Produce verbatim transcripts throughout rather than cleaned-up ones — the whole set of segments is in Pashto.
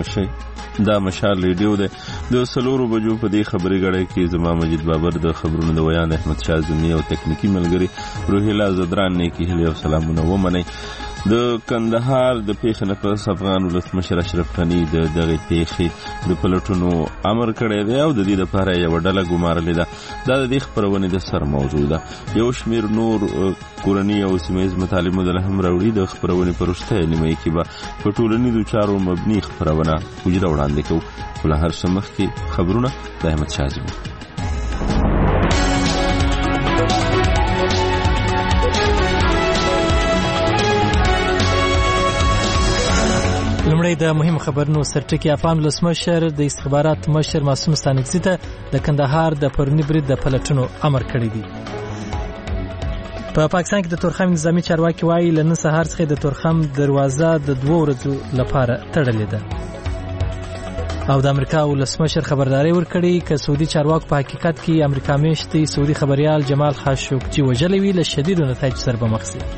مشي. دا مشال ریډیو ده. د سلورو بجو په دې خبرې غړې کې زما مجید بابر د خبرونو د ویان احمد شاه زمي او تکنیکی ملګری روحیلا زدران نه کې هلي او سلامونه ومني. د کندهار د پیښې نه پس افغان ولسمشر اشرف غنی د دغه پیښې د پلټونو امر کړی دی او د دې لپاره یو ډله ګمارلې ده. دا د دې خبرونې د سر موضوع ده. یو شمیر نور کورنی او سیمهیز مطالبو د هم راوړي د خبرونې پرسته نیمه کې به په ټولنیزو چارو مبني خبرونه وجره وړاندې کوو. ول هر څه مخکې خبرونه د احمد شاه زمي. لمړی د مهم خبرونو سرټکی. افغان ولسمشر د استخبارات مشر معصوم ستانکزي ته د کندهار د پرونی برید د پلټونو امر کړی دی. په پاکستان کې د تورخم نظامی چارواکي وایي لنن سهار څخه د تورخم دروازه د دوه ورځو لپاره تړلې ده. او د امریکا ولسمشر خبرداري ورکړي ک سعودي چارواکو په حقیقت کې امریکا میشتي سعودي خبريال جمال خاشقجي وجلوي له شدید نتایج سره به مخ شي.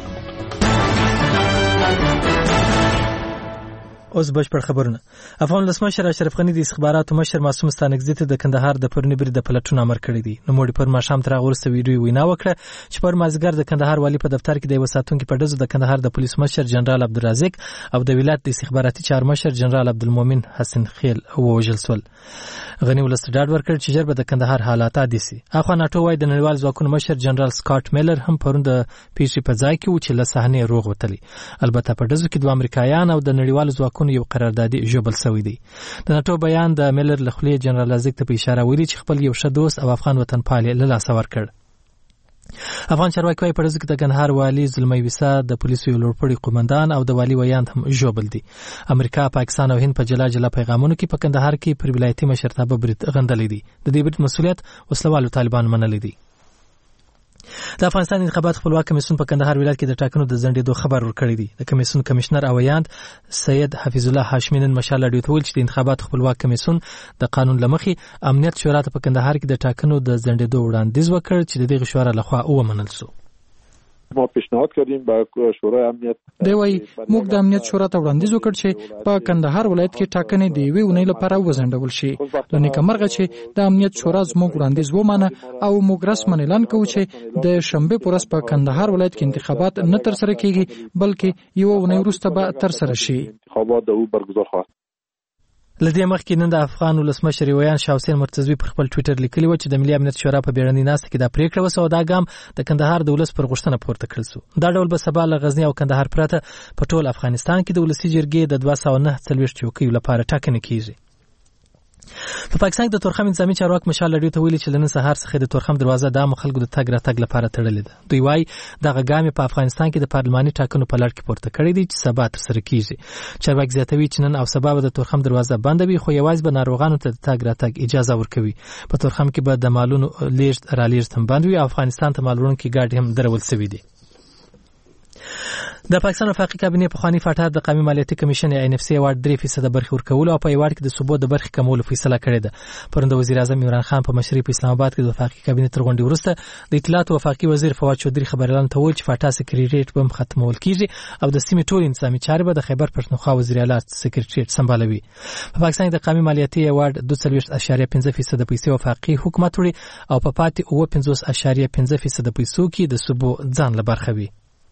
اوس بشپړ خبرونه. افغان ولسمشر اشرف غنی د استخباراتو مشر معصوم ستانکزي ته د کندهار د پرونی برید د پلټونو امر کړی دی. نو موږ پر ماښام تر هغه وروسته ویډیو وینا وکړه چې پر مازیګر د کندهار والی په دفتر کې د یو ساتونکو په ډزو د کندهار د پولیس مشر جنرال عبدالرزاق او د ولایت د استخباراتي چار مشر جنرال عبدالمؤمن حسن خیل ووژل شول. غنی ولست ډاډ ورکړ چې ژر به د کندهار حالات عادي شي. اخوا ناټو وايي د نړیوال ځواکونو مشر جنرال سکاټ میلر هم پرون د پیښې په ځای کې و چې له صحنې روغ وتلی. البته په ډزو کې دوه امریکایان او د نړیوال ځواکونو یو قراردادي جوبل سوی دی. د ناټو بیان د میلر له خولې جنرال عزیز ته په اشاره ویلي چې خپل یو ښه دوست او افغان وطنپال له لاسه ورکړ. افغان چارواکي وايي په ډزو کې د کندهار والی زلمی ویسا د پولیسو یو لوړپوړي قومندان او د والی ویاند هم جوبل دي. امریکا، پاکستان او هند په جلا جلا پیغامونو کې په کندهار کې پر ولایتي مشرتابه برید غندلې دي. د دې برید مسؤلیت وسلوالو طالبان منلې دي. د افغانستان انتخابات خپلواک کمیسیون په کندهار ولایت کې د ټاکنو د ځنډېدو خبر ورکړی دی. د کمیسیون کمشنر او ویاند سید حفیظ الله هاشمي نن مشال راډیو ته ویل چې د انتخابات خپلواک کمیسیون د قانون لمخې امنیت شورا ته په کندهار کې د ټاکنو د ځنډېدو وړاندیز وکړ چې د دغه شورا لخوا ومنل شو. ما پیشنهاد کردیم به شورای امنیت. دی وايي موږ د امنیت شورا ته وړاندیز وکړ چې په کندهار ولایت کې ټاکنې د یوې اونۍ لپاره وځنډول شي. لنې کمرغه چې د امنیت شورا زموږ وړاندیز ومانه او موږ رسماً اعلان کوو چې د شنبه پر ورځ په کندهار ولایت کې انتخابات نه تر سره کیږي بلکې یو اونۍ وروسته به تر سره شي. انتخابات او برگزار خواهد. لدې مخکې نن د افغان ولسمشر ویان شاه حسین مرتضوی پر خپل ټوئیټر لیکلی و چې د ملي امنیت شورا په بیړنۍ ناسته کې دا پریکړه وسو او دا ګام د کندهار د ولس پر غوښتنه پورته کړل شو. دا ډول به سبا له غزنی او کندهار پرته په ټول افغانستان کې د ولسي جرګې د دوه سوه نهه څلوېښت چوکیو لپاره ټاکنې کیږي. په پاکستان کې د تورخم نظامي چارواک مشال راډیو ته ویلي چې لنن سهار څخه د تورخم دروازه د عامو خلکو د تګ راتګ لپاره تړلې ده. دوی وايي دغه ګام په افغانستان کې د پارلماني ټاکنو په لړ کې پورته کړی دی چې سبا ترسره کیږي. چارواک زیاتوي چې نن او سبا به د تورخم دروازه بند وي خو یوازې به ناروغانو ته د تګ راتګ اجازه ورکوي. په تورخم کې به د مالونو لیږد رالیږد هم بند وي او افغانستان ته مال وړونکي ګاډي هم درول شوي دي. د پاکستان وفاقي کابینې پخوانی فاتحه د قومي مالیاتي کمیشن ای ان اف سی ایوارډ درې فیصد برخې ورکول او په ایوارډ کې د صوبو د برخې کمولو فیصله کړې ده. پرون د وزیر اعظم عمران خان په مشرۍ په اسلام آباد کې د وفاقي کابینې تر غونډې وروسته د اطلاعات وفاقي وزیر فواد چودري خبريالانو ته وویل چې فاتحه سکریټریټ به ختمول کیږي او د سیمې ټول انتظامی چارې به د خیبر پښتونخوا وزیر اعلی سکریټریټ سمبالوي. په پاکستان د قومي مالیاتي ایوارډ دوه څلوېښت اعشاریه پنځه فیصد پیسې وفاقي حکومت وړي او په پاتې اوه پنځوس اعشاریه پنځه فیصد پیسو کې د صوبو ځان له برخه وي.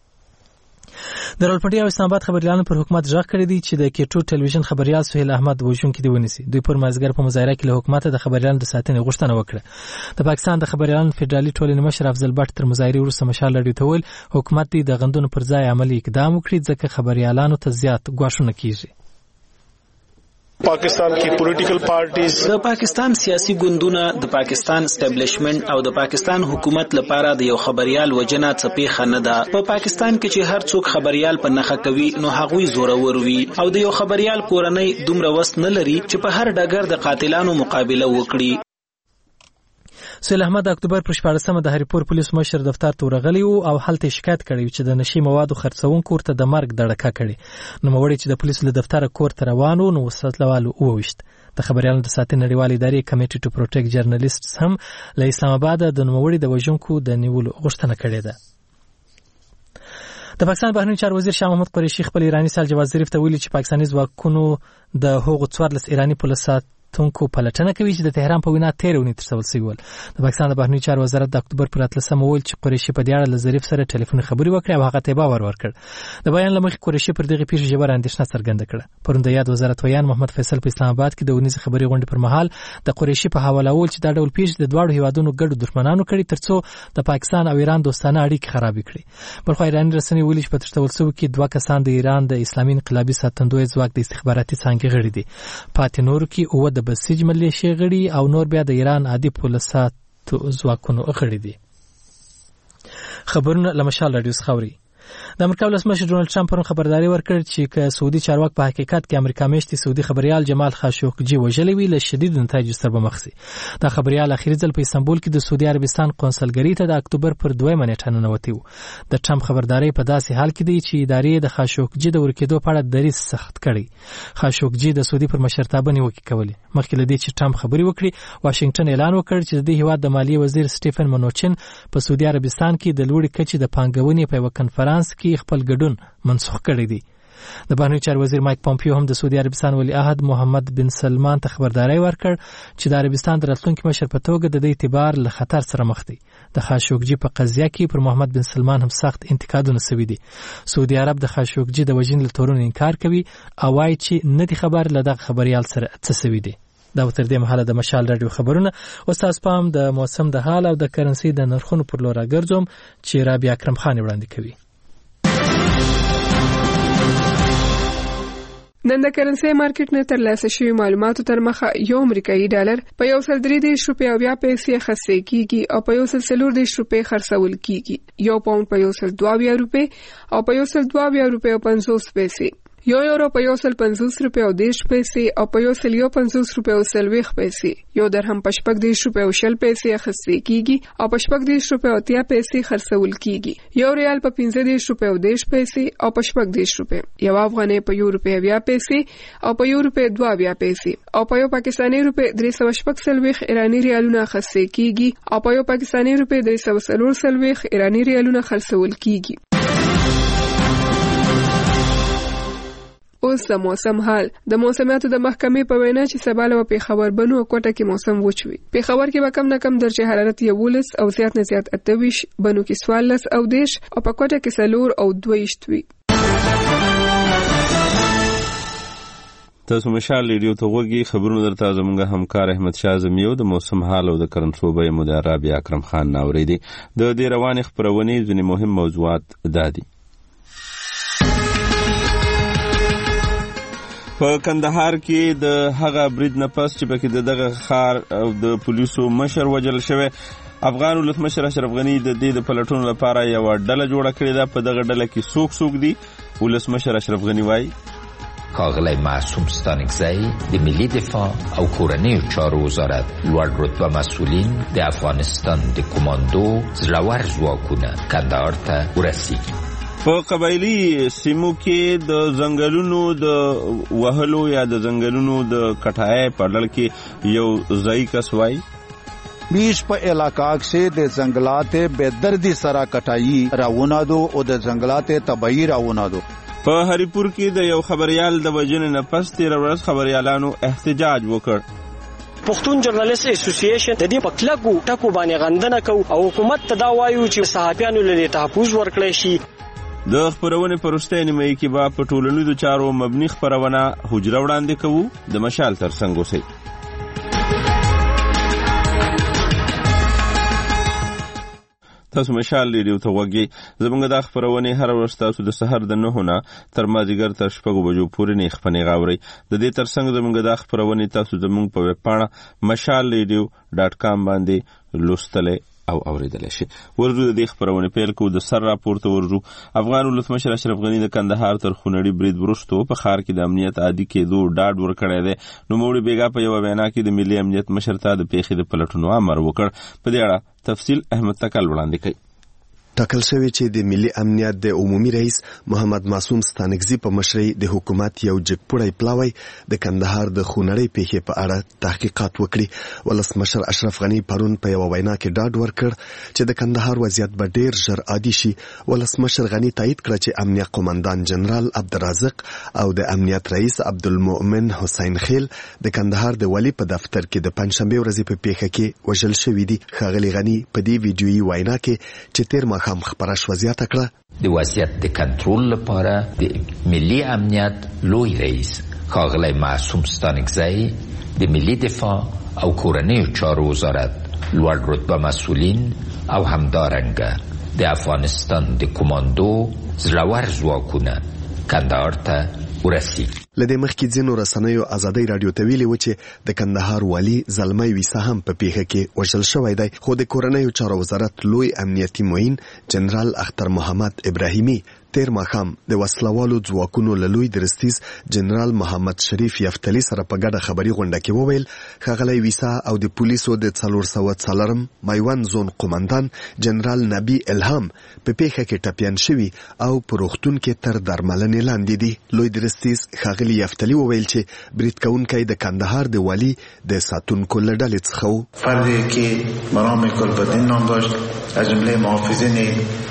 د راولپنډي او اسلام آباد خبريالانو پر حکومت ځغ کړی دی چې د کېټو ټلویزیون خبريال سهیل احمد وژونکي دی ونیسي. دوی پر مازیګر په مظاهره کې له حکومت د خبريالانو د ساتنې غوښتنه وکړه. د پاکستان د خبريالانو فدرالي ټولنې مشر افضل بټ تر مظاهرې وروسته مشال راډیو ته ویل حکومت دې د غندونو پر ځای عملي اقدام وکړي ځکه خبريالانو ته زیات ګواښونه کیږي. پاکستان کی پولیټیکل پارټیز د پاکستان سیاسي ګوندونه د پاکستان اسټابلیشمنت او د پاکستان حکومت لپاره د یو خبريال وجنه څپېخه نه ده. په پاکستان کې چې هر څوک خبريال په نخښه کوي نو هغوی زورور وي او د یو خبريال کورنۍ دومره وس نه لري چې په هر ډګر د قاتلانو مقابله وکړي. سهیل احمد اکتوبر پر شپاړسمه د هریپور پولیس مشر دفتر ته ورغلی او هلته شکایت کړی چې د نشي موادو خرڅونکو ورته د مرګ دړکه کړي. نو موري چې د پولیسو له دفتر کور ته روانو نو وساتلوالو وويشت. د خبريالانو د ساتنې نړیوال ادارې کمیټې ټو پروټیکټ جرنالیستس هم له اسلام آباد د نوموړي د وژونکو د نیولو غوښتنه کړې ده. د د پاکستان بهرنی چارو وزیر شاه محمود قریشي خپل ایرانی سال جواز ظریف ته ویلي چې پاکستاني ځواکونو د هغو څوارلس ایرانی پولیسات تونکو پلټنه کوي چې د تهران په وینا تیر ونی تر څول سیول. د پاکستان د بهرنی چارو وزارت د اکتوبر پر اتلسمه ویل چې قریشي په دې اړه له ظریف سره ټلیفوني خبرې وکړې او هغه ته باور ورکړ. د بیان لمخې قریشي پر دغه پیښې ژوره اندېښنه څرګنده کړه. پرون د یاد وزارت ویان محمد فیصل په اسلام آباد کې د ونیزې خبرې غونډې پر مهال د قریشي په حواله ول چې دا ډول پیښې د دواړو هیوادونو ګډو دښمنانو کړي ترڅو د پاکستان او ایران دوستانه اړیکې خراب کړي. بلخو ایرانی رسنۍ ویلي چې په تشتول سو کې دوه کسان د ایران د اسلامي انقلابي ساتندوی ځواک د استخباراتي څانګې غړي دي. پاتې نور کې اوه د بسیج ملیشیا غړي او نور بیا د ایران عادي پولیسات ځواکونو غړي دي. خبرونه لمشال رادیو خاوري. د امریکا ولسمشر ډونالد ټرمپ پرون خبرداري ورکړه چې که سعودي چارواک په حقیقت کې امریکا میشتي سعودي خبريال جمال خاشقجي وژلې وی له شدید نتایج سره به مخ شي. دا خبريال اخیری ځل په استانبول کې د سعودي عربستان قونسلګری ته د اکتوبر پر دویمه نیټه ننوتی و. د ټرمپ خبرداري په داسې حال کې دی چې ادارې د خاشقجي د ورکېدو په اړه دریځ سخت کړي. خاشقجي د سعودي پر مشرتابه نیوکه کوله. مخکې له دې چې ټرمپ خبري وکړي واشنگټن اعلان وکړ چې د هیواد د مالیې وزیر سټیفن منوچن په سعودي عربستان کې د لوړې کچې د پانګونې په یو کنفرانس کې خپل ګډون منسوخ کړی دی. د بهرنی چارو وزیر مایک پومپیو هم د سعودي عربستان ولی عهد محمد بن سلمان ته خبرداري ورکړ چې د عربستان د راتلونکي مشر په توګه د دې اعتبار له خطر سره مخ دی. د خاشقجي په قضیه کې پر محمد بن سلمان هم سخت انتقادونه شوي دي. سعودي عرب د خاشقجي د وژنې له تورونو انکار کوي او وايي چې نه دي خبر له دغه خبريال سره څه شوي دي. دا تر دې مهاله د مشال رادیو خبرونه او تاسو پام د موسم د حال او د کرنسي د نرخونو پر لور راګرځوم چې رابعه اکرم خان وړاندې کوي. نن د کرنسي مارکیټ نه ترلاسه شوی معلوماتو تر مخه یو امریکایي ډالر په یو سل درې دیرش روپۍ او بیا پیسې خرڅ کیږي او په یو سل څلور دیرش روپۍ خرڅول کیږي. یو پاوند په یو سل دوه اویا روپۍ او په یو سل دوه اویا روپۍ او پنځوس پیسې. یو یورو په یو سل پنځوس روپۍ او دیرش پیسې او په یو سل یو پنځوس روپۍ او څلوېښت پیسې. یو درهم په شپږ دیرش روپۍ او شل پیسې اخیستل کیږي او په شپږ دیرش روپۍ او اتیا پیسې خرڅول کیږي. یو ریال په پنځه دیرش روپۍ او دیرش پیسې او په شپږ دیرش روپۍ. یو افغانۍ په یو روپۍ اویا پیسې او په یو روپۍ دوه اویا پیسې او په یو پاکستاني روپۍ درې سوه شپږ څلوېښت ایراني ریالونه اخیستل کیږي او په یو پاکستاني روپۍ درې سوه څلور څلوېښت ایراني ریالونه خرڅول کیږي. اوس د موسم حال. د موسمیاتو د محکمې په وینا چې سبا له پیښور بنو او کوټه کې موسم وچوي. پیښور کې به کم نه کم درجه حرارت یولس او زیات نه زیات اته ویش، بنو کې څوارلس او دیرش او په کوټه کې څلور او دوه ویشت وي. تاسو مشال ریډیو ته وګورئ. خبرونه درته زموږ همکار احمد شاه زمیو د موسم حال او د کرنسو به مدیر رابعه اکرم خان ناوریدي. د دې روانې خبرونې ځینې مهم موضوعات دادي. په کندهار کې د هغه برید نه پس چې پکې دغه ښار او د پولیسو مشر وژل شوی، افغان ولسمشر اشرف غنی د دې د پلټونو لپاره یو ډله جوړه کړې ده. په دغه ډله کې څوک څوک دي؟ ولسمشر اشرف غنی وایي ښاغلی معصوم ستانکزی د ملي دفاع او کورنیو چارو وزارت لوړ رتبه مسئولین د افغانستان د کماندو زړور ځواکونه کندهار ته ورسیږي. په قبایلی سیمو کې د ځنګلونو د وهلو یا د ځنګلونو د کټای په ډول کې یو ځای کس وایي بیش په علاقہ سے د ځنګلات بے دردی سره کټای راونه دو او د ځنګلات تبعی راونه دو. په هریپور کې د یو خبريال د وژنې نه پس تیر ورځ خبريالانو احتجاج وکړ. پښتون جرنالست اسوسییشن د دې په کلکو ټکو باندې غندنه کوي او حکومت ته دا وایي چې صحافیانو له تحفظ ورکړي شي. د خبرونې په وروستۍ نیمه کې به په ټولنیزو چارو مبني خبرونه حجره وړاندې کوو. د مشال ترڅنګ اوسئ. تاسو مشال ریډیو ته وګورئ. زموږ د خبرونې هر ورځ تاسو د سحر د نهو نه تر مازدیګر تر شپږو بجو پورې نه خپنې غاوري. د دې ترڅنګ زموږ د خبرونې تاسو زموږ په ویب پاڼه مشال ریډیو ډاټ کام باندې لوستلې او اوریدل شي. ورځو د دې خبرونه پیل کو. د سر راپورته ورځو افغان ولسمشر اشرف غنی د کندهار تر خونړي برید وروسته په ښار کې د امنیت عادي کېدو ډاډ ورکړی دی. نوموړي بیګا په یو وینا کې د ملي امنیت مشر ته د پیښې د پلټونو امر وکړ. په دې اړه تفصیل احمد تکل وړاندې کوي. ټاکل شوی چې د ملي امنیت د عمومي رئیس محمد معصوم ستانکزي په مشرۍ د حکومت یو جګپوړی پلاوی د کندهار د خونړۍ پیښې په اړه تحقیقات وکړي. ولسمشر اشرف غني پرون په یو وینا کې ډاډ ورکړ چې د کندهار وضعیت به ډیر ژر عادي شي. ولسمشر غني تایید کړ چې امنیت قومندان جنرال عبدالرازق او د امنیت رئیس عبدالمؤمن حسین خیل د کندهار د والي په دفتر کې د پنځشنبه ورځې په پیښه کې وژل شوي دي. ښاغلي غني په دې ویډیويي وینا کې چې تیر ماښام خبره شوه زیاته کړه د وضعیت د کنټرول لپاره د ملي امنیت لوی رئیس ښاغلی معصوم ستانکزی د ملي دفاع او کورنیو چارو وزارت لوړ رتبه مسئولین او همدارنګه د افغانستان د کماندو زړور ځواکونه کندهار ته ورسیږي. لدې مخکې ځینو رسنیو ازادۍ راډیو ته ویلي و چې د کندهار والي زلمی ویسا هم په پیښه کې وژل شوی دی، خو د کورنیو چارو وزارت لوی امنیتي معین جنرال اختر محمد ابراهیمي تیر ماښام د وسلوالو ځواکونو له لوی درستیز جنرال محمد شریف یفتلی سره په ګډه خبري غونډه کې وویل ښاغلی ویسا او د پولیسو د څلور سوه څلورم میوند زون قومندان جنرال نبی الهام په پیښه کې ټپیان شوي او په روغتون کې تر درملنې لاندې دي. لوی درستیز ښاغلی یفتلی وویل چې برید کوونکی د کندهار د والي د ساتونکو له ډلې څخه و. فردی که مرام گلبدین نام داشت از جمله محافظین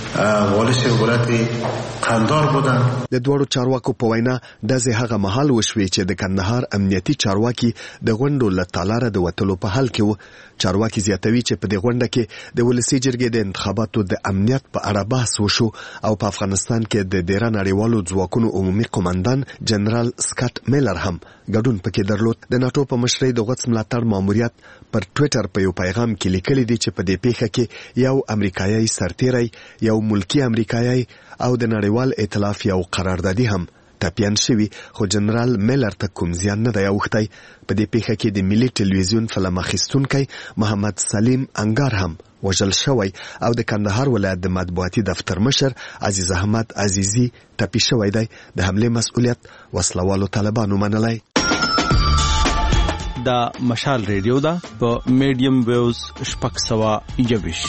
والش ولایت قندهار بودن. د دوړو چارواکو په وینا داسې هغه مهال وشوي چې د کندهار امنیتي چارواکي د غونډو له تالاره د وتلو په حال کې و. چارواکي زیاتوي چې په دې غونډه کې د ولسي جرګې د انتخاباتو د امنیت په اړه بحث وشو او په افغانستان کې د ډیره نړیوالو ځواکونو عمومي قومندان جنرال سکاټ میلر هم ګډون پکې درلود. د ناټو په مشرۍ د غوڅ ملاتړ ماموریت پر ټویټر په یو پیغام کې لیکلي دي چې په دې پیښه کې یو امریکایي سرتیری، یو ملکی امریکایي او د نړیوال ائتلاف یو قراردادي هم ټپیان شوي، خو جنرال میلر ته کوم زیان نه دی اوښتی. په دې پیښه کې د ملي ټلویزیون فلم اخیستونکی محمد سلیم انګار هم وژل شوی او د کندهار ولایت د مطبوعاتي دفتر مشر عزیز احمد عزیزي ټپي شوی دی. د حملې مسؤلیت وسلوالو طالبانو منلی. دا مشال ریډیو ده په میډیم ویوز شپږ سوه یویش.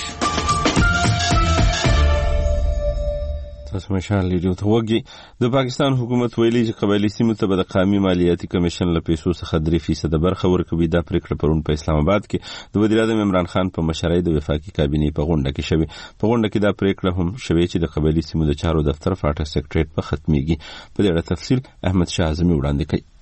تاسو مشال ریډیو ته وګورئ. د پاکستان حکومت ویلي چې قبایلي سیمو ته به د قومي مالیاتي کمیشن له پیسو څخه درې فیصده برخه ورکوي. دا پریکړه پرون په اسلام آباد کې د وزیر اعظم عمران خان په مشرۍ د وفاقي کابینې په غونډه کې شوې. په غونډه کې دا پریکړه هم شوې چې د قبایلي سیمو د چارو دفتر فاټا سیکریټریټ په ختميږي. په دې اړه تفصیل احمد شاه اعظمي وړاندې کوي.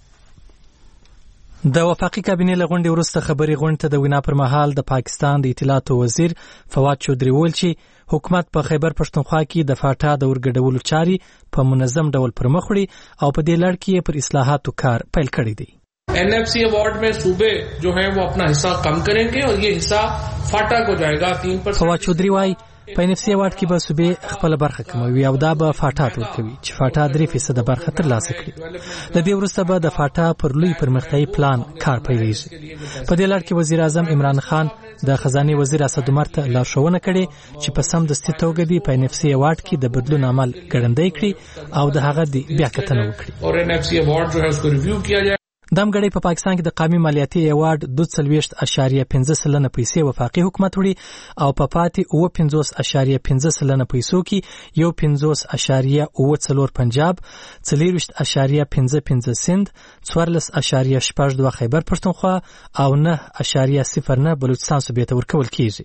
د وفاقي کابینې له غونډې وروسته خبري غونډه ته د وینا پر مهال د پاکستان د اطلاعاتو وزیر فواد چودري وویل چې حکومت په خیبر پښتونخوا کې د فاټا د ورګډولو چاري په منظم ډول پر مخ وړي او په دې لړ کې پر اصلاحاتو کار پیل کړی دی. N F C award में सूबे जो है वो अपना हिस्सा कम करेंगे और ये हिस्सा फाटा को जाएगा तीन परसेंट. फवाद चौधरी वाई په ان اف سی اواर्ड کې به صوبې خپل برخه کموي او دا به فاټا ورکوي چې فاټا درې فیصد برخه ترلاسه کړي. د دې وروسته به د فاټا پر لوی پرمختیايي پلان کار پیلېږي. په دې لړ کې وزیر اعظم عمران خان د خزانه وزیر اسد عمر ته لارښوونه کړې چې په سم دستي توګه دی په ان اف سی اواर्ड کې د بدلون عمل ګړندې کړي او د هغه دی بیا کتنه وکړي. اور ان اف سی اواर्ड جو है उसको रिव्यू किया जाए. دمګړی په پاکستان کې د قومي مالیاتي ایوارډ دوه څلوېښت اعشاریه پنځه سلنه پیسې وفاقي حکومت وړي او په پاتې اوه پنځوس اعشاریه پنځه سلنه پیسو کې یو پنځوس اعشاریه اوه څلور پنجاب، څلوېښت اعشاریه پنځه پنځه سند، څوارلس اعشاریه شپږ دوه خیبر پښتونخوا او نه اعشاریه صفر نه بلوچستان صوبې ته ورکول کیږي.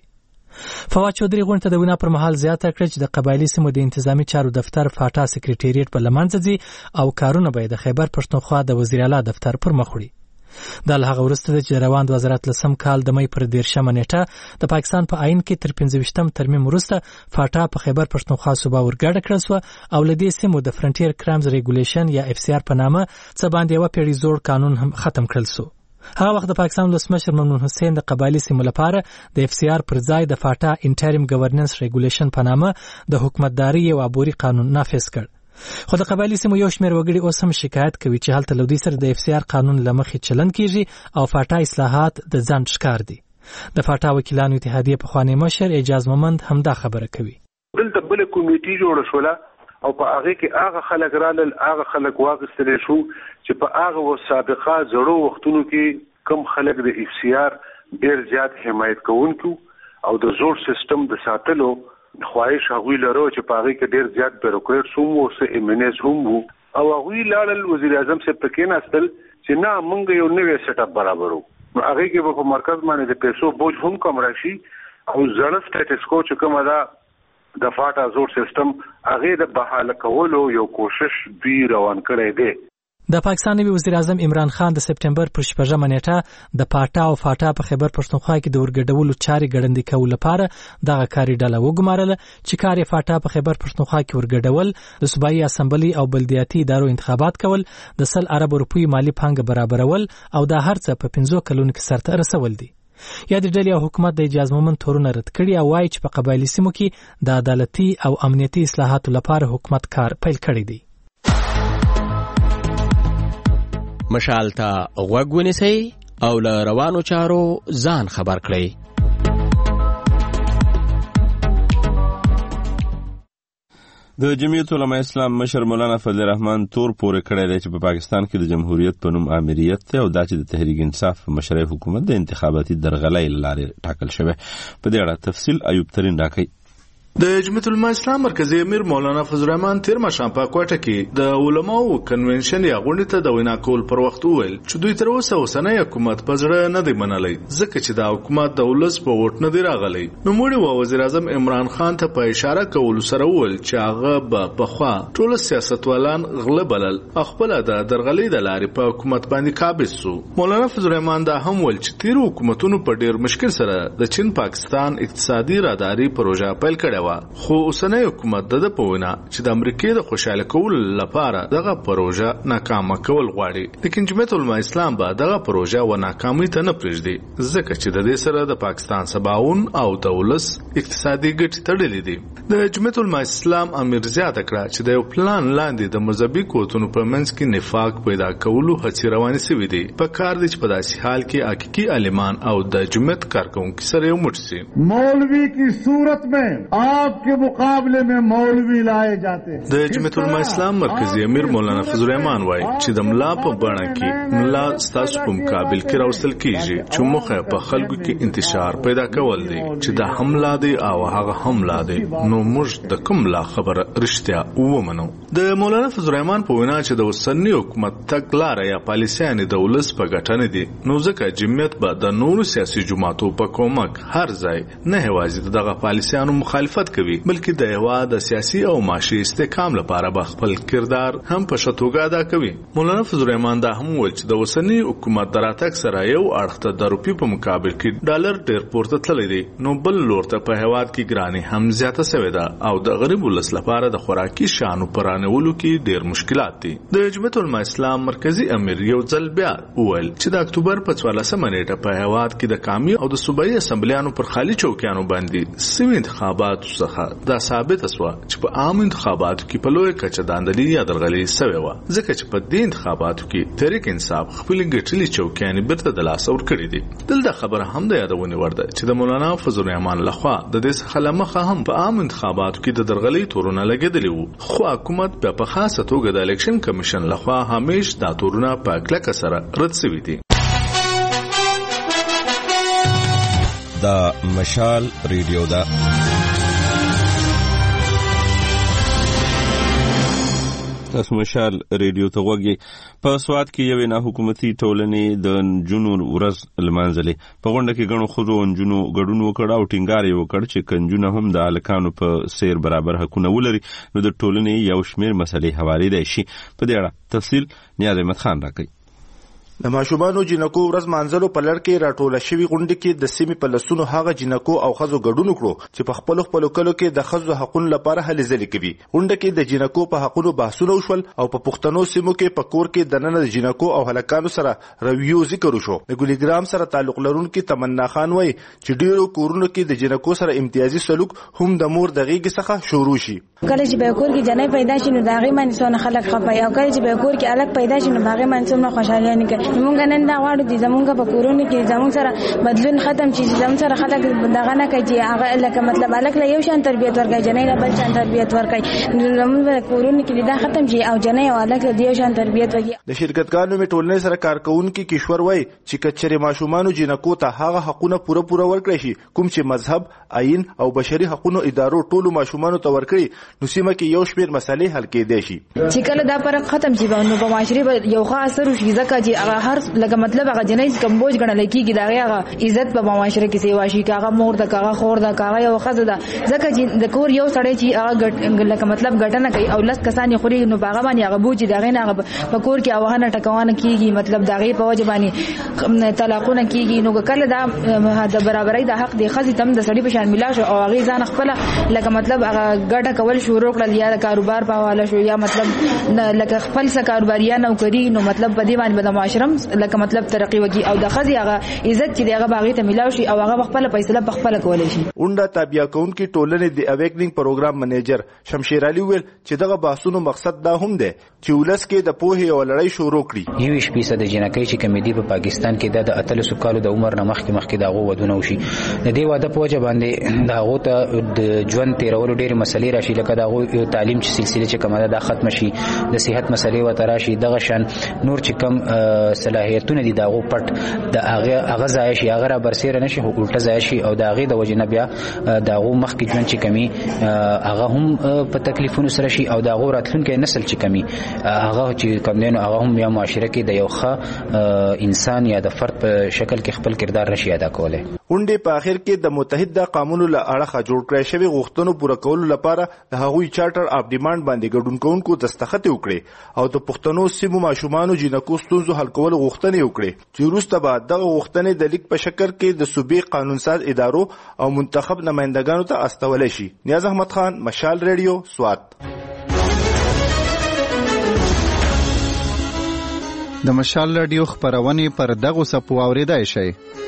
فواد چودري غونډه د وینا پر مهال زیاته کړه چې د قبایلي سیمو د انتظامی چارو دفتر فاټا سیکریټریټ په لمنځه ځي او کارونه به د خیبر پښتونخوا د وزیر اعلی دفتر پر مخ وړي. دا له هغه وروسته چې روان د وزارت لسم کال د مې پر دیرشمه نیټه د پاکستان په عین کې تر پنځه ویشتم ترمیم وروسته فاټا په خیبر پښتونخوا صوبه ورګډه کړه سو او لدې سیمو د فرنټیر کرایمز ریګولیشن یا اف سی آر په نامه څه باندې یو پیړۍ زوړ قانون هم ختم کړل سو. هغه وخت د پاکستان ولسمشر ممنون حسین د قبایلي سیمو لپاره د اف سی آر پر ځای د فاټا انټریم ګورننس ریګولیشن په نامه د حکومتداري یو عبوري قانون نافذ کړ. خو د قبایلي سیمو یو شمېر وګړي اوس هم شکایت کوي چې هلته له دوی سره د اف سی آر قانون له مخې چلند کیږي او فاټا اصلاحات د ځنډ ښکار دي. د فاټا وکیلانو اتحادیې پخوانی مشر اعجاز مومند همدا خبره کوي. دلته بل کمیټي جوړه شوله او په هغه کې هغه خلک رالل، هغه خلک واغستل شو چې په هغه سابقه زړو وختونو کې کم خلک د اف سی آر ډیر زیات حمایت کوونکو او د زوړ سیستم د ساتلو خواهش هغوی لرو چې په هغې کې ډېر زیات بیروکریټس هم وو، څه ایمنیز هم وو، او هغوی لاړل وزیر اعظم صاحب ته کېناستل چې نه موږ یو نوی سیټ اپ برابرو. هغې کې به په مرکز باندې د پیسو بوج هم کم راشي او زړه سټیټس کو چې کومه ده د فاټا زور سیستم هغې د بحاله کولو یو کوشش دوی روان کړی دی. د پاکستان نوي وزیر اعظم عمران خان د سپټمبر پر شپږمه نیټه د پاټا او فاټا په خیبر پښتونخوا کې د ورګډولو چارې ګړندې کولو لپاره دغه کاري ډله وګمارله چې کار یې فاټا په خیبر پښتونخوا کې ورګډول، د صوبایي اسمبلی او بلدیاتي ادارو انتخابات کول، د سل ارب روپیو مالی پانګه برابرول او دا هر څه په پنځو کلونو کې سرته رسول دي. یا د ډلې او حکومت د اجازه مومن تورونه رد کړي او وایي چې په قبایلي سیمو کې د عدالتي او امنیتي اصلاحاتو لپاره حکومت کار پیل کړی دی. مشال ته غوږ ونیسئ او له روانو چارو ځان خبر کړئ. د جمعیت علماء اسلام مشر مولانا فضل الرحمن تور پورې کړی دی چې په پاکستان کې د جمهوریت په نوم آمریت دی او دا چې د تحریک انصاف مشرع حکومت د انتخاباتي درغلۍ له لارې ټاکل شوی. په دې اړه تفصیل ایوب ترین راکوي. د جمعیت علماء اسلام مرکزی امیر مولانا فضل الرحمن تیر ماښام په کوټه کې د علماو کنونشن یا غونډې ته د وینا کول پر وخت وویل چې دوی تر اوسه اوسنی حکومت په زړه نه دی منلی ځکه چې دا حکومت د ولس په ووټ نه دی راغلی. نوموړي و وزیر اعظم عمران خان ته په اشاره کولو سره وویل چې هغه به پخوا ټول سیاستوالان غله بلل او خپله د درغلۍ د لارې په حکومت باندې قابض سو. مولانا فضل الرحمن دا هم ویل چې تیرو حکومتونو په ډیر مشکل سره د چین پاکستان اقتصادي راداري پروژه پیل کړې وه، خو اوسنی حکومت د په وینا چې د امریکې د خوشاله کولو لپاره دغه پروژه ناکامه کول غواړي، لیکن جمعیت علماء اسلام به دغه پروژه و ناکامۍ ته نه پرېږدي ځکه چې د دې سره د پاکستان سباون او د ولس اقتصادي ګټې تړلې دي. د جمعیت علماء اسلام امیر زیاته کړه چې د یو پلان لاندې د مذهبي قوتونو په منځ کې نفاق پیدا کولو هڅې روانې سوي دي. په کار دی چې په داسې حال کې حقیقي عالمان او د جمعیت کارکوونکي سره یو موټ سي. مولوی کی صورت میں آپ کے مقابلے میں مولوی لائے جاتے. د جمعیت علماء اسلام مرکزی امیر مولانا فضل الرحمن وایي چې د ملا په بڼه کې ملا ستاسو په مقابل کې راوستل کیږي چې موخه په خلکو کې انتشار پیدا کول دي چې دا حمله دی او هغه حمله دی، نو موږ د کوم لا خبره رښتیا ومنو. د مولانا فضل الرحمن په وینا چې د اوسنی حکومت تګلاره یا پالیسیانې د ولس په ګټه نه دي، نو ځکه جمعیت به د نورو سیاسي جماعتو په کومک هر ځای نه یوازې دغه پالیسیانو مخالفت کوي بلکې د هیواد د سیاسي او معاشي استحکام لپاره به خپل کردار هم په ښه توګه ادا کوي. مولانا فضل الرحمن دا هم ویل چې د اوسني حکومت د راتګ سره یو اړخ ته د روپیې په مقابل کې ډالر ډېر پورته تللی دی، نو بل لور ته په هیواد کې ګراني هم زیاته سوې ده او د غریب ولس لپاره د خوراکي شیانو په رانیولو کې ډېر مشکلات دي. د جمعیت علماء اسلام مرکزي امیر یو ځل بیا وویل چې د اکتوبر په څوارلسمه نیټه په هیواد کې د قامي او د صوبایي اسمبلیانو پر خالي چوکیانو باندې سوي انتخاباتو څخه دا ثابت اسوه چې په عام انتخاباتو کې په لویه کچه داندلي یا درغلي سوې وه، ځکه چې په دې انتخاباتو کې تحریک انصاف خپلې ګټلې چوکیانې بیرته د لاسه ورکړې دي. دلته خبره هم د یادونې وړ ده چې د مولانا فضل الرحمن لخوا د دې څخه له مخه هم په عام انتخاباتو کې د درغلۍ تورونه لګېدلي وو، خو حکومت بیا په خاصه توګه د الیکشن کمیشن لخوا همیش دا تورونه په کلکه سره رد سوي دي. دا مشال ریډیو ده. تاسو مشال ریډیو ته غوږی. په سواد کې یوې نه حکومتي ټولنې د نجونو ورځ لمانځلې. په غونډه کې ګڼو ښځو او نجونو ګډون وکړ او ټینګار یې وکړ چې که نجونه هم د هلکانو په څیر برابر حقونه ولري نو د ټولنې یو شمېر مسلې هوارېدای شي. په دې اړه تفصیل نیاز احمد خان راکوي. د ماشومانو جنکو ورځ مانځلو په لړ کې راټوله شوې غونډه کې د سیمې په لسونو هغه جنکو او ښځو ګډون وکړو چې په خپلو خپلو کلو کې د ښځو حقونو لپاره هلې ځلې کوي. غونډه کې د جنکو په حقونو بحثونه وشول او په پښتنو سیمو کې په کور کې دننه د جنکو او هلکانو سره رویو ذکر وشو. د ګولیګرام سره تعلق لرونکي تمنا خان وایي چې ډیرو کورونو کې د جنکو سره امتیازي سلوک هم د مور د غېږې څخه شروع شي. کله چې به کور کې جنۍ پیدا شي نو د هغې باندې څونه خلک خفه وي او کله چې به کور کې الګ پیدا شي نو د هغې باندې څومره خوشحالي نه کوي. موږ نن دا غواړو چې زمونږ په کورونو کې زمونږ سره بدلون ختم شي، زمونږ سره خلک دغه نه کوي چې هغه لکه مطلب الک له یو شان تربیت ورکړي، جنۍ له بل شان تربیت ورکړي. زمونږ په کورونو کې دا ختم شي او جنۍ او الک له یو شان تربیت ورکړي. د شرکتګانو می ټولنې سره کارکونکو کیشور وای چې کچره ماشومانو جنکو ته هغه حقونه پوره پوره ورکړي شي کوم چې مذهب، آئین او بشري حقوقو ادارو ټولو ماشومانو ته ورکړي، نو سیمه کې یو شمېر مسالې حل کېدې شي. چې کله دا فرق ختم شي نو په معاشري یو خاص اثر وشي، ځکه چې هغه هر لکه مطلب هغه جنۍ کمبوج ګڼل کېږي، دا هغه عزت په معاشره کې سیوا شي، هغه مور ده، هغه خور ده، هغه یو خزه ده، ځکه چې د کور یو سړی چې هغه لکه مطلب ګټنه کوي او لس کسان خوري نو هغه باندې هغه بوج دغه نه هغه په کور کې اوهانه ټکوانه کېږي، مطلب دغه په وجه باندې طلاقونه کېږي. نو کله دا د برابرۍ د حق دی خزي تم د سړي په شان ملا شو او هغه ځان خپل لکه مطلب هغه ګټه کول شروع کړل، یا د کاروبار په حواله شو، یا مطلب لکه خپل څه کاروباریان او کری، نو مطلب په دې باندې د معاشره لکه مطلب ترقی وکي او د خزي هغه عزت چې دغه باغی ته ملاوي شي او هغه خپل فیصله په خپل کولای شي. اونډه تابع کونکي ټولنې د اویکنینګ پروګرام منیجر شمشیر علي ویل چې دغه بحثونو مقصد دا هم دی چې ولس کې د پوهې او لړۍ شروع کړي. یویش فیصد جنکۍ چې کمیډي په پاکستان کې د اتلسو کالو د عمر نه مخکې مخکې دغه ودونه وشي، د دې واده په وجه باندې دغه ته د ژوند تیرولو ډېرې مسلې راشي، لکه دغه یو تعلیم چې سلسله چې کومه ده ختم شي، د صحت مسلې وته راشي، دغه شان نور چې کم صلاحیتونه دي دغه پټ د هغه هغه ځای شي، هغه را برسېره نشي، الټه ځای شي او دغه د وجه نه بیا دغه مخکې ژوند چې کمی هغه هم په تکلیفونو سره شي او دغه راتلونکي نسل چې کمی هغه چې کوم دینو هغه هم بیا معاشره کې د یو ښه انسان یا د فرد په شکل کې خپل کردار نشي ادا کولای. اونډه په اخر کې د متحده قانون له اړخه جوړ کړی شوی غوښتنو پوره کولو لپاره د هغوی چارټر اف ډیماند باندې ګډون کوونکو دستخط وکړي او د پښتنو سیمو ماشومانو جنکو ستونزو حل کول غوښتنې وکړي چې وروسته بعد دغه غوښتنې د لیک په شکل کې د صوبې قانونساز ادارو او منتخب نمائندګانو ته استول شي. نیاز احمد خان، مشال ریډیو، سوات. د مشال ریډیو خبرونه پر دغه سپو اوریدای شي.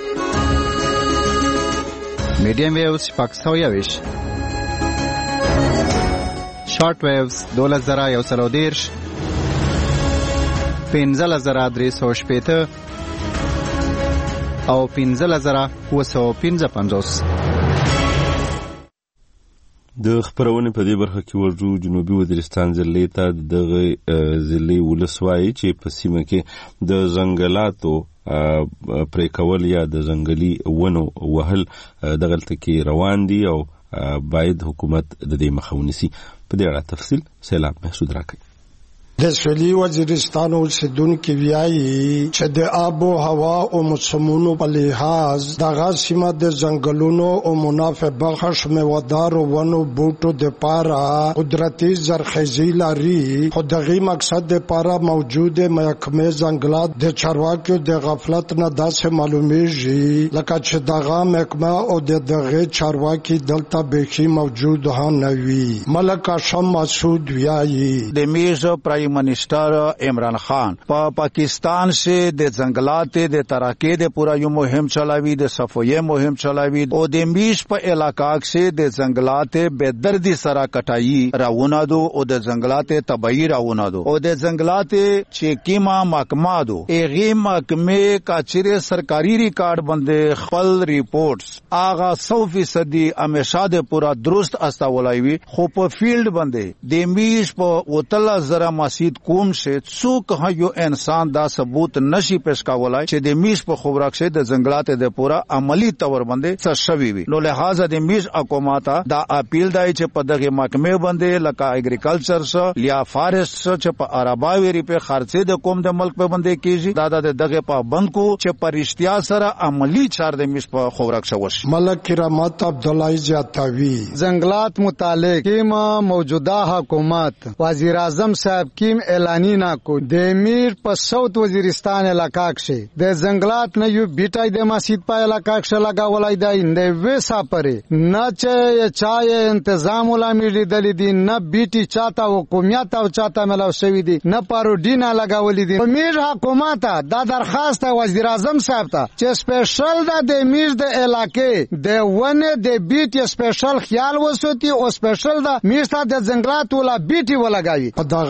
میډیم ویوز شپږ سوه یوویشت، شارټ ویوز دولس زره یو سل او دېرش، پنځلس زره درې سوه شپېته او پنځلس زره اووه سوه پنځه پنځوس. د خبرونه په دې برخه کې ورجو جنوبي وزیرستان ضلع ته دغه ضلع ولس وایي چې په سیمه کې د ځنګلاتو پرې کول یا د ځنګلي ونو وهل دغلته کې روان دي او باید حکومت د دې مخه ونیسي. په دې اړه تفصیل سیلاب محسود راکړي. د سویلي وزیرستان اوسیدونکو ویایي چې د آب او هوا او موسمونو په لحاظ دغه سیمه د ځنګلونو او منافع بخش میوه‌دار ونو بوټو د پاره قدرتي زرخیزي لري، خو دغه مقصد د پاره موجود محکمه ځنګلات د چارواکو د غفلت نه داسې معلومیږي لکه چې دغه محکمه او د دغه چارواکي دلته بخي موجود نه وي. ملک هاشم مسعود ویایي د میزو پرای منسٹر عمران خان پا پاکستان سے د ځنګلات د تراکې د پورا یو مهم چلاوی د صفویه مهم چلاوی او د میش په علاقہ سے د ځنګلات به دردی سره کټای راونه دو او د ځنګلات تبعی راونه دو او د ځنګلات چې کیما محکمه دو ایغه محکمه کاچره سرکاري ریکارډ باندې خپل ریپورتس آغا سو فیصدی همیشه د پورا درست استولایوي، خو په فیلډ باندې د میش په وتل زره مسید کوم سے څوک یو انسان دا ثبوت نشي پیش کولای چې د میش په خوراک سے د ځنګلات د پورا عملی تور باندې څه شوی وي. نو لہذا د میش حکومت دا اپیل دی چې په دغه محکمه باندې لکه اګریکلچر سره یا فارست سره چې په عرباوی ری په خرڅه د کوم د ملک په باندې کیږي دا د دغه پابند کو چې پرشتیا سره عملی چار د میش په خوراک شوش. ملک کرامت عبدالله زیاتوی ځنګلات متعلق کیما موجوده حکومت وزیر اعظم صاحب کیم اعلانی نا کو د میر په ساوت وزیرستان علاقہ کې د ځنګلات نه یو بیټای د مسجد په علاقہ کې لگا ولای دی د وسا پرې نه چې چای تنظیم ولا ملي دلی دي نه بیټي چاته حکومت او چاته ملو شوی دي نه پاروډینا لگا ولې دي. میر حکومت دا درخواست وزیر اعظم صاحب ته چې سپیشل دا د میر د علاقې د ونه د بیټي سپیشل خیال وسوتی او سپیشل دا میر ته د ځنګلات ولا بیټي ولګاوي. په دغه بار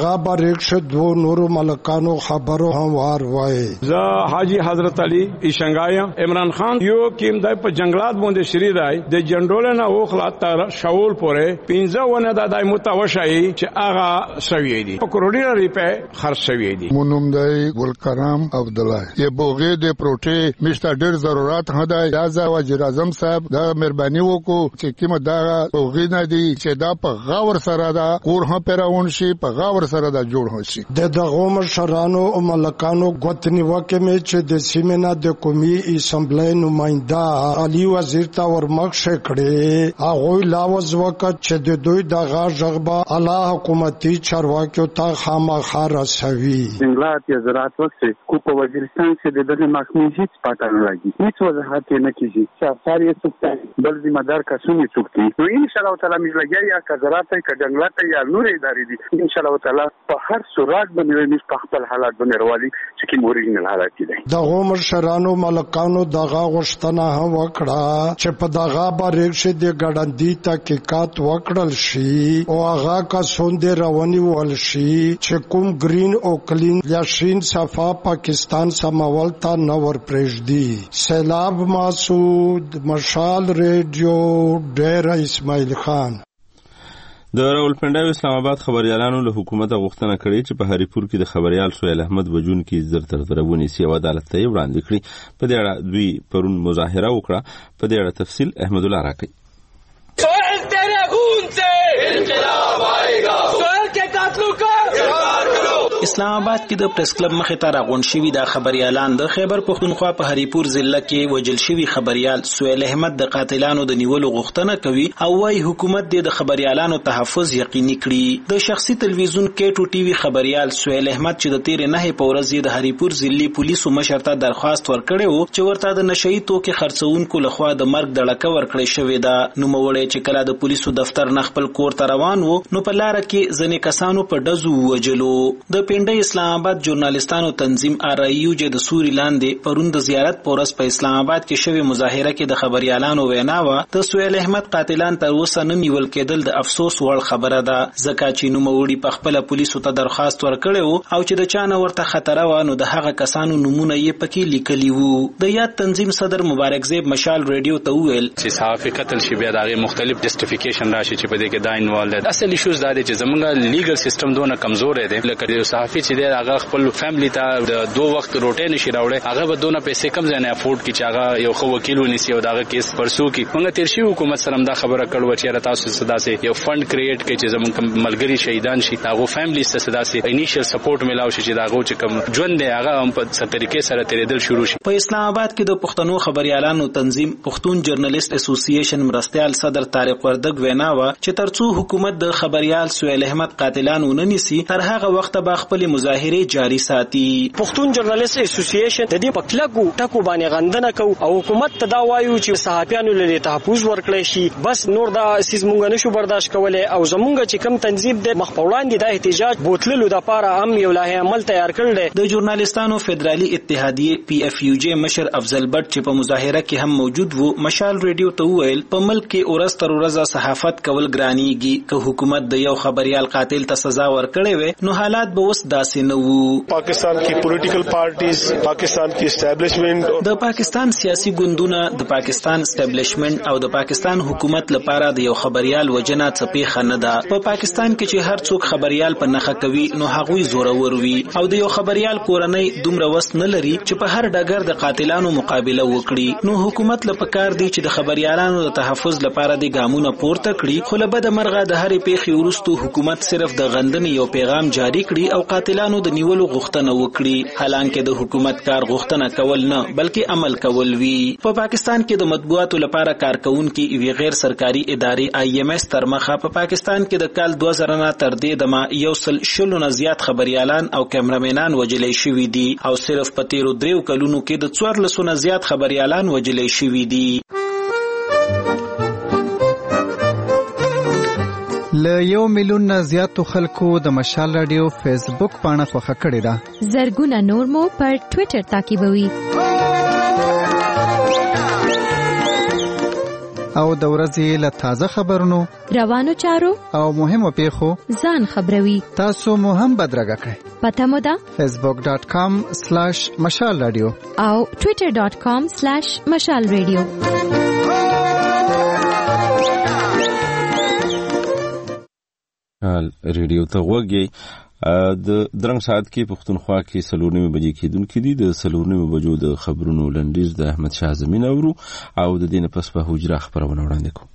ریکش دو نورو ملکانو خبرو هموار وای ز حاجی حضرت علی ایشنګایا عمران خان یو کیم دای په جنگلات باندې شری دی د جنډول نه اوخلات تر شاول پورې پنځه ونه د دای متوشای چې هغه سوي دي په کروڑی روپے خرج شوی دي. مونږ دای ګلکرام عبد الله یہ بوغه د پروټه مشته ډېر ضرورت هدا اجازه وزیر اعظم صاحب دا مهرباني وکړو چې کیمه دا بوغه نه دي چې دا په غاور سره دا کور هم پیراون شي په غاور سره دا جوړ شي. د دغه مشرانو او ملکانو غوتنی وکه می چې د سیمنا د قومي اسمبلی نمائنده علي وزیر تا ورمخ شکړي هغه لاوز وکړ چې د دوی دغه ژغبه اعلی حکومتي چارواکیو ته خامخا رسوي. جنگلات یا زراعت وخت کو په وزیرستان کې د دغه محکمې هیڅ پاتہ نه لګي هیڅ وضاحت نه کیږي چې افسر یې څوک بل ذمہ دار کسونه څوک دي. نو ان شاء الله تعالی موږ لګیا یا که زراعت یا جنگلات یا نور ادارې دي ان شاء الله تعالی په هر صورت باندې موږ په خپل حالات باندې روالي چې کوم اوریجنل حالات دي. دغه مشرانو ملکانو دغه غشتنه هم وکړه چې په دغه باندې شه د ګډندې تحقیقات وکړل شي او هغه کا سوند رواني ول شي چې کوم گرین او کلین یا شین صفا پاکستان سماول تا نور پرېږدي. سیلاب مسعود مشال ریډیو ډیر اسماعیل خان. د راولپنډي اسلام آباد خبريالانو له حکومت غوښتنه کړې چې په هریپور کې د خبريال سهیل احمد وجون کې زر تر درونی سی عدالت ته وړاندې کړي. په دې اړه دوی پرون مظاهره وکړه. په دې اړه تفصیل احمد الله راکړي. سهیل تیرے خون سے انقلاب آئے گا سهیل کے قاتلوں کا اسلام آباد کې د پریس کلب مخې ته راغونډ شوي د خبريالان د خیبر پښتونخوا په هریپور ضلع کې وجل شوي خبريال سهیل احمد د قاتلانو د نیولو غوښتنه کوي او وايي حکومت د خبريالانو تحفظ یقیني کړي. د شخصي تلویزیون کېټو ټي وي خبريال سهیل احمد چې د تیر نه په ورځ د هریپور ضلعي پولیسو مشر ته درخواست ورکړی و چې ورته د نشئی توکي خرڅونکو لخوا د مرګ دړکه ورکړی شوې ده. نو موړی چې کله د پولیسو دفتر نه خپل کور ته روان وو نو په لار کې ځنې کسانو په ډزو وجلو. د پنډي اسلام آباد ژورنالستانو تنظیم آر ای یو چې د سوري لاندې پرون د زیارت پورس په اسلام آباد کې شوی مظاهره کې د خبريالانو وینا و د سهیل احمد قاتلان تر اوسه نه نیول کېدل د افسوس وړ خبره ده. ځکه چې نو موړي په خپل پولیسو ته درخواست ورکړی او چې د چانه ورته خطر و نو د هغه کسانو نمونه یې پکې لیکلي وو. د یاد تنظیم صدر مبارک زیب مشال ریډیو ته وویل چې صحافي قتل شي بیا دغه مختلف جسټیفیکیشن راشي چې په دې کې دا انوالد اصلي شوز دا چې زمونږ لیګل سیستم دونه کمزور دی لکه د صحافي چې دی هغه خپل فیملی ته د دوه وخت روټه نشي راوړي هغه به دونه پیسې کم ځنه افورد کی چې هغه یو خو وکیل ونیسي او دغه کیس پرسو کی. موږ تیر شي حکومت سره دا خبره کړو چې تاسو صدا سي یو فند کریټ کړي چې زمونږ ملګری شهیدان شي هغه فیملی ته صدا سي انیشل سپورټ ملاو شي چې داغه چې کوم ژوند دی هغه هم په څه طریقې سره تیرېدل شروع شي. په اسلام آباد کې د پښتنو خبريالانو تنظیم پښتون جرنالست اسوسییشن مرستيال صدر طارق وردګ وینا و چې ترڅو حکومت د خبريال سهیل احمد قاتلانو نه نیسي تر هغه وخت به خپل مظاهره جاری ساتي. پښتون جرنالست اسوسییشن د دې پکلګو ټکو باندې غندنه کو او حکومت ته دا وایو چې صحافیانو له تحفظ ورکړي شي بس نور دا سیس مونږ نشو برداشت کولای او زمونږ چې کم تنظیم د مخ په وړاندې د احتجاج بوتللو د لپاره هم یو لایحه عمل تیار کړل دی. د ژورنالستانو فدرالي اتحادیه پی اف یو جی مشر افضل بټ چې په مظاهره کې هم موجود وو مشال ریډیو ته وویل په ملک کې اورس تر ورځه صحافت کول ګرانیږي که حکومت د یو خبريال قاتل ته سزا ورکړي وي نو حالات به اوس داسې نه وو. پاکستان کی پولیټیکل پارټیز پاکستان کی اسټابلیشمنت د پاکستان سیاسي ګوندونه د پاکستان اسټابلیشمنت او د پاکستان حکومت لپاره د یو خبريال وجنه څپې خنه ده. په پاکستان کې چې هر څوک خبريال په نخښه کوي نو هغوی زورور وي او د یو خبريال کورنۍ دومره وس نه لري چې په هر ډګر د قاتلانو مقابله وکړي. نو حکومت لپاره کار دی چې د خبريالانو د تحفظ لپاره د ګامونو پورته کړي. خو له بده مرغه د هرې پیښې وروسته حکومت صرف د غندنې یو پیغام جاری کړي او قاتلانو د نیولو غوښتنه وکړي حالانکه د حکومت کار غوښتنه کول نه بلکې عمل کول وی. په پا پاکستان کې د مطبوعاتو لپاره کارکونکو وی غیر سرکاري ادارې آی ایم ایس تر مخه په پا پاکستان کې د کال دوه زره نه تر دې دمه یو سل شلو نه زیات خبريالان او کیمرامینان وجلې شوي دي او صرف په تیرو دریو کلونو کې د څوارلسو نه زیات خبريالان وجلې شوي دي. له یو میلیون نه زیاتو خلکو د مشال رادیو فیسبوک پاڼه خوښه کړې ده. زرګونه نور مو پر ټوئیټر تعقیبوي. او د ورځې له تازه خبرونو روانو چارو او مهمو پیښو ځان خبروي. تاسو مو هم بدرګه کړئ. پته مو ده فیسبوک ډاٹ کام سلیش مشال رادیو او ټویټر ډاټ کام سلیش مشال رادیو. ریډیو ته وګورئ. د درنګ ساعت کې پښتونخوا کې سلورنیمه بجې کېدونکې دي. د سلورنیمه بجو د خبرونو لنډیز د احمد شاه زمین اورو او د دې نه پس په حجره خبرونه وړاندې کوو.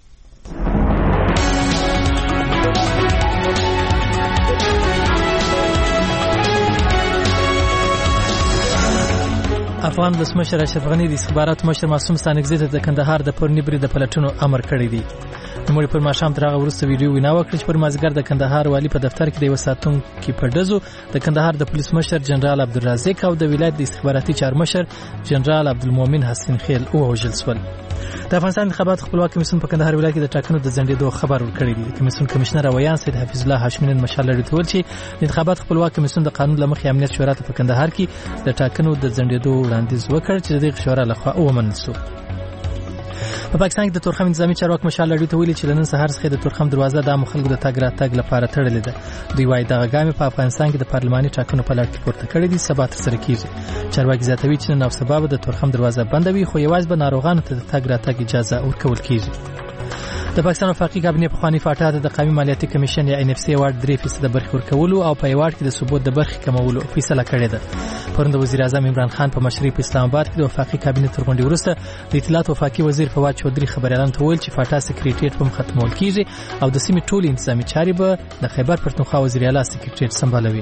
افغان ولسمشر اشرف غني د استخباراتو مشر معصوم ستانکزي ته د کندهار د پرونی بری د پلټونو امر کړی دی. نوموړي پر ماښام تر هغه وروسته ویډیو وینا وکړه چې پر مازیګر د کندهار والی په دفتر کې د یو ساتونکي په ډزو د کندهار د پولیس مشر جنرال عبدالرازق او د ولایت د استخباراتي چارمشر جنرال عبدالمؤمن حسین خیل ووژل شول. د افغانستان انتخابات خپلواک کمیسیون په کندهار ولایت کې د ټاکنو د ځنډېدو خبر ورکړی دی. کمیسیون کمشنر اویان سید حفیظ الله هاشمي نن مشال لري تول چې د انتخابات خپلواک کمیسیون د قانون لمخې امنیت شورا ته په کندهار کې د ټاکنو د ځنډېدو وړاندیز وکړ چې د دې شورا لخوا ومنل شو. په پاکستان کې د تورخم نظامی چارواک مشال لري ته ویلي چې نن سهار څخه د تورخم دروازه د مخالفو د تګ راتګ لپاره تړلې ده. دوی وايي دغه ګام په افغانستان کې د پارلماني ټاکنو په لړ کې پورته کړی دي، سبا ترسره کیږي. چارواکي زیاتوي چې نن او سبا د تورخم دروازه بندوي، خو یوازې به ناروغانو ته د تګ راتګ اجازه ورکول کیږي. د پاکستان وفاقي کابینې پخواني فاټا ته د قومي مالیاتي کمیشن یا ان اف سی وارد درې فیصد برخې ورکولو او په ایوارد کې د ثبوت د برخې کمولو فیصله کړې ده. پرون د وزیر اعظم عمران خان په مشرۍ په اسلام آباد کې د وفاقي کابینې تر غونډې وروسته د اطلاعات وفاقي وزیر فواد چودري خبريالانو ته ویل چې فاټا سکریټریټ په ختمول کیږي او د سیمې ټول انتظامی چارې به د خیبر پښتونخوا وزیر اعلی سکریټریټ سمبالوي.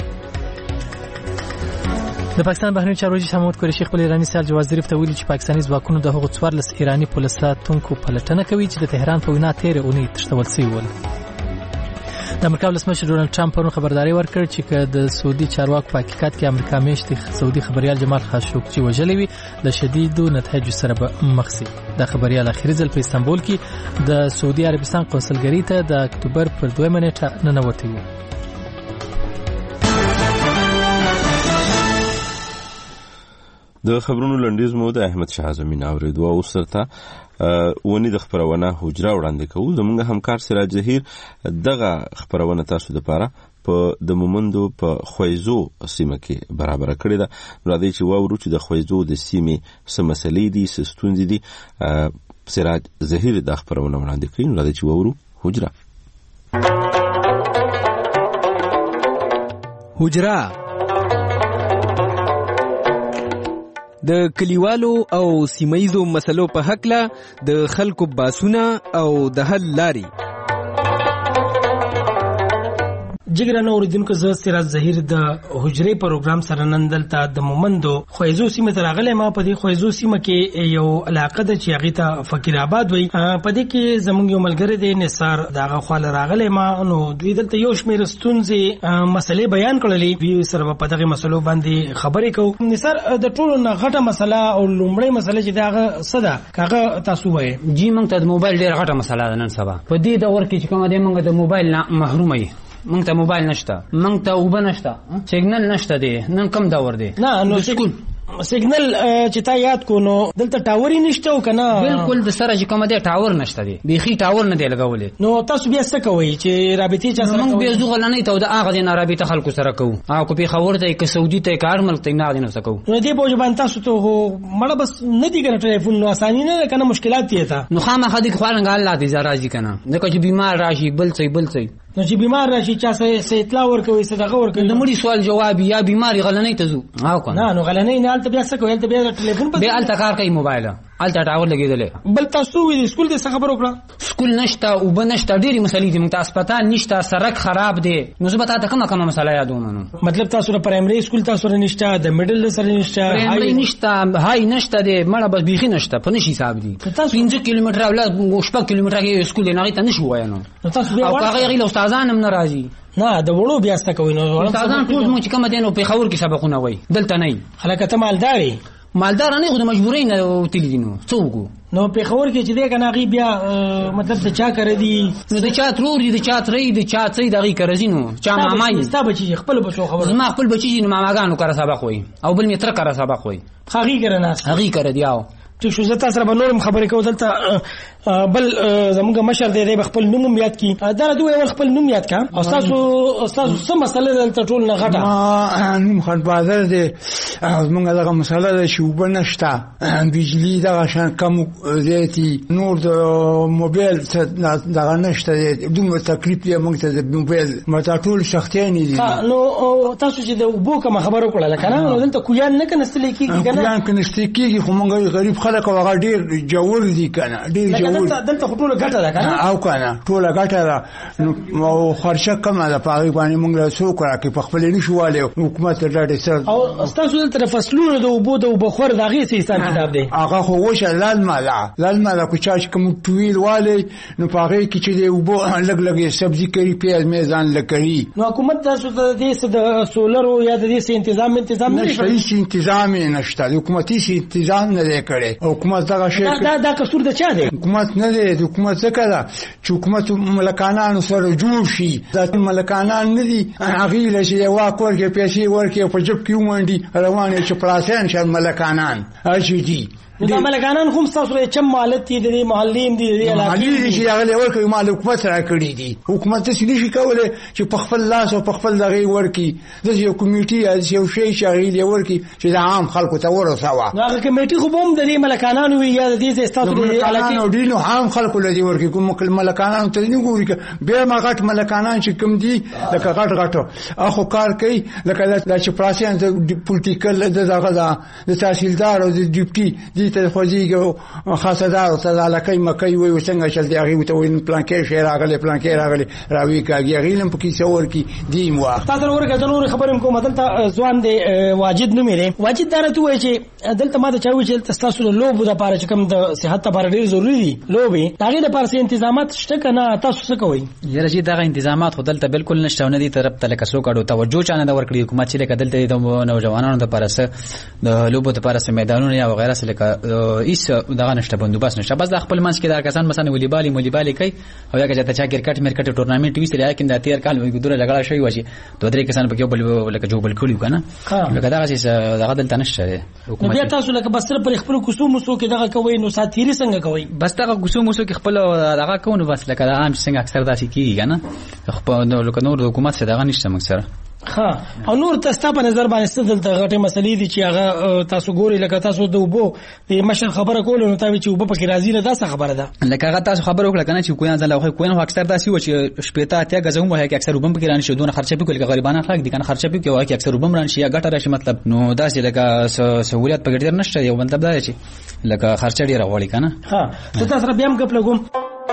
د پاکستان بهرنی چارو وزیر محمود قریشي خپل ایرانی سیال جواز ظریف ته ویلي چې پاکستاني ځواکونو د هغو څوارلس ایرانی پولیساتونکو پلټنه کوي چې د تهران په وینا تیرې اونۍ تښتول شوي ول. د امریکا ولسمشر ډونالد ټرمپ پرون خبرداري ورکړ چې که د سعودي چارواکو په حقیقت کې امریکا میشتې سعودي خبريال جمال خاشقجي وژلی وي د شدیدو نتایجو سره به مخ شي. دا خبريال اخیری ځل په استانبول کې د سعودي عربستان قونسلګرۍ ته د اکتوبر پر دویمه نیټه ننوتی و. د خبرونو لنډیز مو د احمد شاه زمین اوریدو او سرته ونی د خبرونه حجره وړاندې کوو. زموږ همکار سراج ظهیر دغه خبرونه تاسو د پاره په د مومندو په خویزو سیمه کې برابر کړی ده. راځي چې وورو چې د خویزو د سیمې څه مسلې دي، څه ستونزې دي. سراج ظهیر د خبرونه وړاندې کوي. راځي چې وورو حجره حجره د کلیوالو او سیمایزو مسلو په حقله د خلکو باسونه او د حل لاري. جګرانو اوریدونکو زه سراج ظهیر د حجرې پروګرام سره نن دلته د مومندو خویزو سیمه ته راغلی. ما په دې خویزو سیمه کې یو علاقه ده چې هغې ته فقیر آباد وایي. په دې کې زموږ یو ملګری دی نثار، د هغه خواله راغلی ما، نو دوی دلته یو شمېر ستونزې مسلې بیان کړلې. دوی سره به په دغې مسلو باندې خبرې کوو. نثار، د ټولو نه غټه مسله او لومړۍ مسله چې د هغه څه ده که هغه تاسو ووایئ؟ جی موږ ته د موبایل ډېره غټه مسله ده نن سبا په دې دور کې چې کومه دی موږ د موبایل نه محروم یو. مونږ ته موبایل نشته، مونږ ته اوبه نشته، سیګنل نشته دی. نن کم دور دی؟ نه نو سکول سیګنل چې تا یاد کو نو دلته ټاور نشته او کنه بالکل د سره چې کوم دی ټاور نشته دی، بيخي ټاور نه دی لګولې. نو تاسو بیا څه کوئ چې رابطې چا سره؟ موږ به زغل نه ته د هغه نه رابطه خلکو سره کوو. او کو په خبر ته کې سعودي ته کار ملک ته نه دي نو سکو. نو دې په ځبان تاسو ته مړه بس نه دی کنه ټلیفون نو اساني نه کنه مشکلات دي ته. نو خامخا دي خوانګ الله دې زراجي کنه ځکه چې بیمار راشي بل څه بل څه نو چې بیمار راشي چا سه اطلاع ورکوي صدقه ورکوي. د مړي سوال جواب یا بیماری غلنۍ ته زو او کنه نه نو غلنۍ نه الته بیا څه کوي؟ الته بیا ټلیفون به الته کار کوي موبایل الته ټاور لګیدل. بل تاسو وی سکول دې څه خبر وکړه؟ سکول نشته او بنشته ډېری مسلې دي. موږ ته هسپتال نشته، سړک خراب دی. نو زه به تاسو کومه کومه مسله یادوم. نو مطلب تاسو د پرایمري سکول تاسو نشته، د میډل سره نشته، پرایمري نشته، هاي نشته دی، مړه بس بيخي نشته. په نشي حساب دي پنځه کیلومتر او لا شپږ کیلومتر کې سکول نه غیته نشو وای. نو تاسو بیا او هغه غیله استادان هم ناراضي. نه د وړو بیا ست کوي. نو استادان ټول مو چې کوم دین او په خور کې سبقونه وای دلته نه. خلکته مالداري مالدار نه خو د مجبورۍ نه وتلی دي. نو څوک نو په خور کې چې دې کنه غي بیا مطلب ته چا کړی دي؟ نو د چا ترور دي، د چا ترې دي، چا څه دغه کرزینو چا مامای ستا بچی خپل بچو خبر زما خپل بچی نو ماماګانو کرا سبق وای او بل میتر کرا سبق وای. خاغي کرا نه هغه کرا دی. او ټیک شو. زه تاسو سره نورم خبرې کوم دلته بل زموږ مشر دی د خپل نوم یاد کی دا دوی ول خپل نوم یاد کا او تاسو تاسو سم مسله دلته ټول نه غټه ما نوم خان بازار دی موږ دغه مسله د شوبه نشته بجلی دغه شان کم زیاتی نور د موبایل دغه نشته دومره تکلیف یې موږ ته د موبایل متا ټول شختین دي. نو تاسو چې د وبو کوم خبرو کړل کنه نو دلته کویان نه کنستل کیږي کنه کویان کنستل کیږي خو موږ غریب خلک او ډیر جوړ دي کنه ډیر جوړ دلته ټول ګټه ده کنه او کنه ټول ګټه ده نو خرچه کم ده پاره باندې موږ له سو کړه کې په خپل نشواله حکومت راډي سر او تاسو دلته فصلونو د وبو د وبخور دغه سي حساب کتاب دی هغه خو وشه لال مالا لال مالا کو چاش کوم ټویل والے نو پاره کې چې د وبو لګ لګي سبزي کوي پیاز میزان لکړي نو حکومت تاسو ته د سولر یا د دې تنظیم تنظیم نشته هیڅ تنظیم نشته حکومتي تنظیم نه کړي حکومت دا شي دا دا قصور د چا دی حکومت نه دی حکومت څه کړه چې حکومت ملکانانو سره جوړ شي دا ملکانان نه دي هغه لږه واکور کې پیسې ورکې په جب کې ومنډي روانه چې پلاسین شر ملکانان اجي دي دا ملکانان هم تاسو چم مالت دي د محلین دي د علاقې دي چې هغه ورکې مال حکومت سره کړی دي حکومت څه نشي کولای چې په خپل لاس او په خپل دغه ورکې د یو کمیټي از یو شی شغیل ورکې چې د عام خلکو ته ورساوه هغه کمیټي خو هم د ملکانانو یا د دې تاسو د علاقې او دینو عام خلکو لدی ورکې کوم ملکانانو ته نه ګوري به ما غټ ملکانان چې کوم دي لکه غټ غټو اخو کار کوي لکه د چې پراسیان د پولیټیکل د دغه د تحصیلدار او د ډیپټي ته خوځيږي خاصدار ته علاقې مکي وي څنګه چې دی هغه ته وین پلان کې شهر راغلي پلان کې راغلي راوي کاږي غیلم په کې څور کې دی مو تاسو ورګه د نور خبرم کوم دلته ځوان دی واجد نو مې واجد درته وای چې دلته ما ته چاوي چې تاسو له لوب د پاره چې کوم د صحت لپاره ډیر ضروری دي لوبي هغه د پاره تنظیمات شته کنه تاسو څه کوئ یره چې دغه تنظیمات خو دلته بالکل نشته نه دي طرف ته لکه سو کډو توجه چانه د ورکړي حکومت چې دلته د نوجوانانو د پاره سره د لوبو د پاره سره میدانونه یا وغیرہ سره لکه ایس دغه نشته بندوبست نشته بس د خپل منځ کې دا کسان مثلا والیبال والیبال کوي او یا چې چا کرکټ مرکټ ټورنامنت وي سره کې د تیر کال وي ګدوره جګړه شوی و چې دوه درې کسان په کې بل لکه جو بل کړیو کنه لکه دا چې دغه دلته نشته حکومت بیا تاسو لکه بس پر خپل کوسو مسو کې دغه کوي نو ساتيري څنګه کوي بس دغه کوسو مسو کې خپل دغه کوو نو بس لکه دا عام څنګه اکثر داسې کیږي کنه خپل نو لکه نور حکومت څخه دغه نشته مکسره ها او نور تاسو په نظر باندې ستاسو د غټه مسلې دي چې هغه تاسو ګوري لکه تاسو د وبو د مشر خبره کول نو تاسو چې وبو پکې راځي نه دا څه خبره ده لکه هغه تاسو خبره وکړه کنه چې کویان ځله خو کویان اکثر داسي و چې شپېته اتیا غزوم وایي چې اکثر وبم پکې رانشي دونه خرچه پکې لکه غریبانه خلک دي کنه خرچه پکې وایي چې اکثر وبم رانشي یا ګټه راشي مطلب نو داسې لکه سہولیت پکې ډیر نشته یو مطلب دا چې لکه خرچه ډیر غوړي کنه ها ته تاسو بیا هم غپ لګوم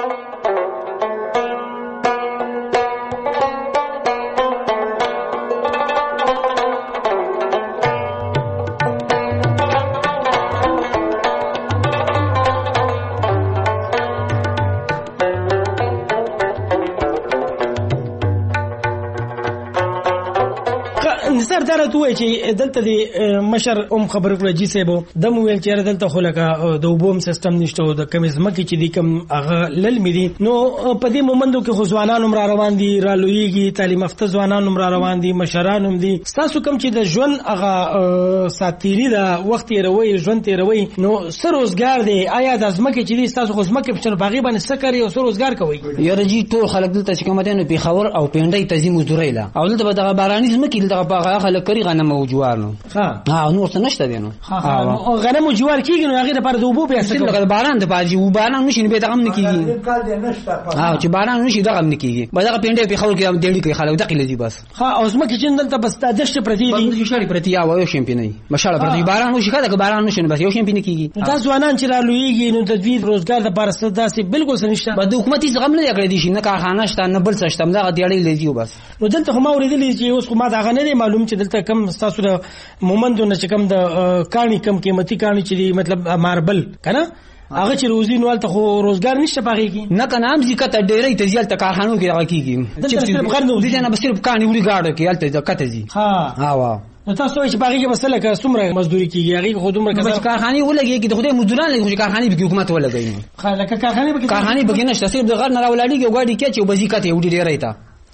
سردار ته وای چې دلته د مشر اوم خبر کړی جی سیبو د مو ویل چې دلته خو لکه د وبوم سیستم نشته او د کمیزم کې چې د کم هغه لل مدي نو په دې مومندو کې خو ځوانان عمر روان دي را لویږي تعلیم یافته ځوانان عمر روان دي مشران هم دي تاسو کوم چې د ژوند هغه ساتيري دا وخت یې روي ژوند یې روي نو سر روزګار دی آیا د ازمکه چې دي تاسو خو ازمکه په باغی باندې سکري او سر روزګار کوي یاره جی ټول خلک دلته چې کوم دي په خبر او پیندې تزي مزدوري لا او دلته به د باراني ازمکه دغه باغ خلک کری غنم او جوار نو ها ها نور څه نشته دي نو ها غنم او جوار کیږي نو هغه لپاره د وبو پیسې لکه باران د باجی و باران نشي به دغه نه کیږي ها چې باران نشي دغه نه کیږي به دغه پیندې په خول کې هم ډېری کوي خلک دقیق لذي بس ها او اسمه کې چې دلته بس د دشت پرتی دي د شاري پرتی او یو شیمپینای مشاله پرتی باران نشي کله باران نشي بس یو شیمپینای کیږي دا ځوانان چې را لویږي نو تدویر روزګار د لپاره ستاسو بالکل سنشته به د حکومتي زغم نه کړی دي شي نه کارخانه شته نه بل څه شته دغه ډېری لذي بس نو دلته هم اوریدلې چې اوس خو ما دا غنه معلوم چې دلته کم تاسو د مومندونه چې کم د کانی کم قیمتي کانی چې مطلب ماربل کنه هغه چې روزي نوال ته خو روزګار نشته پاږي کی نه کنه هم ځکه ته ډېرې تزیل ته کارخانو کې راکېږي چې صرف غرنو دي نه بس صرف کانی وړي گاډه کې الته ځکه ته زی ها ها وا نو تاسو چې باغی کې مسله که څومره مزدوري کیږي هغه خو دومره کسان کارخانه ولګي کې د خدای مزدوران لګي کارخانه به حکومت ولګي خلک کارخانه به کارخانه به نشته صرف د غر نه راولړي کې غواړي کې چې وبځي کته وړي ډیره ایته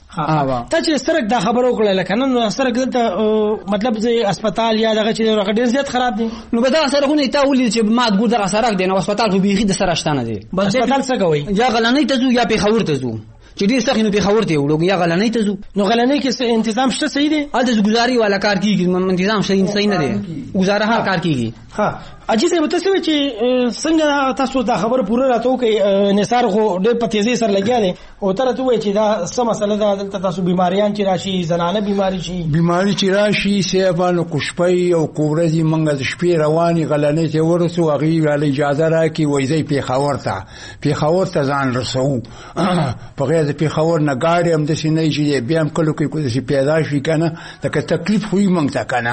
ته چې سرک دا خبرو کړل لکه نن سرک دلته مطلب چې هسپتال یا دغه چې هغه ډیر زیات خراب دي نو به دا سرکونه ته ولې چې مات ګور دغه سرک دی نو هسپتال خو بیخي د سره شتانه دی هسپتال څه کوي یا غلنۍ ته ځو یا پیښور ته ځو چې ډیر سخت نو پیښور ته وړو یا غلنۍ ته ځو نو غلنۍ کې تنظیم شته صحیح دی ا د گزاري والا کار کیږي تنظیم صحیح نه دی گزاره هر کار کیږي ها اجي څه متاسو چې څنګه تاسو دا خبر پوره راتو کې نثار خو ډېر په تیزی سره لګیا دي او تر ته وای چې دا څه مسله ده دلته تاسو بیماریان چې راشي زنانه بیماری شي بیماری چې راشي سیبانو کوشپي او کورزي منګه د شپې رواني غلنې ته ورسو هغه ول اجازه راکې وایي پیښور ته پیښور ته ځان رسو په غیر پیښور نه ګاډي هم د سینې چې بیا هم کلو کې کوم څه پیدا شي کنه دا تکلیف خو یې مونږ ته کنه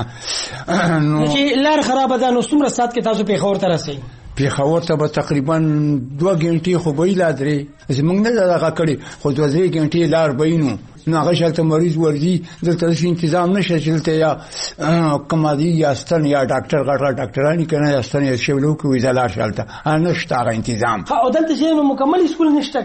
نو چې لار خراب ده نو څومره سات کې تاسو پیښور ته راسئ پیښور ته به تقریبا دوه غنټې خو به لا درې زمونږ نه دغه کړي خو دوه درې غنټې لار بینو نو هغه شلته مریض ورځي دلته هیڅ تنظیم نشته چې دلته یا کمادي یا ستن یا ډاکټر غټه ډاکټرانی کنه یا ستن یې شولو کوي دلار شلته نشته هغه تنظیم او دلته چې مکمل اسکول نشته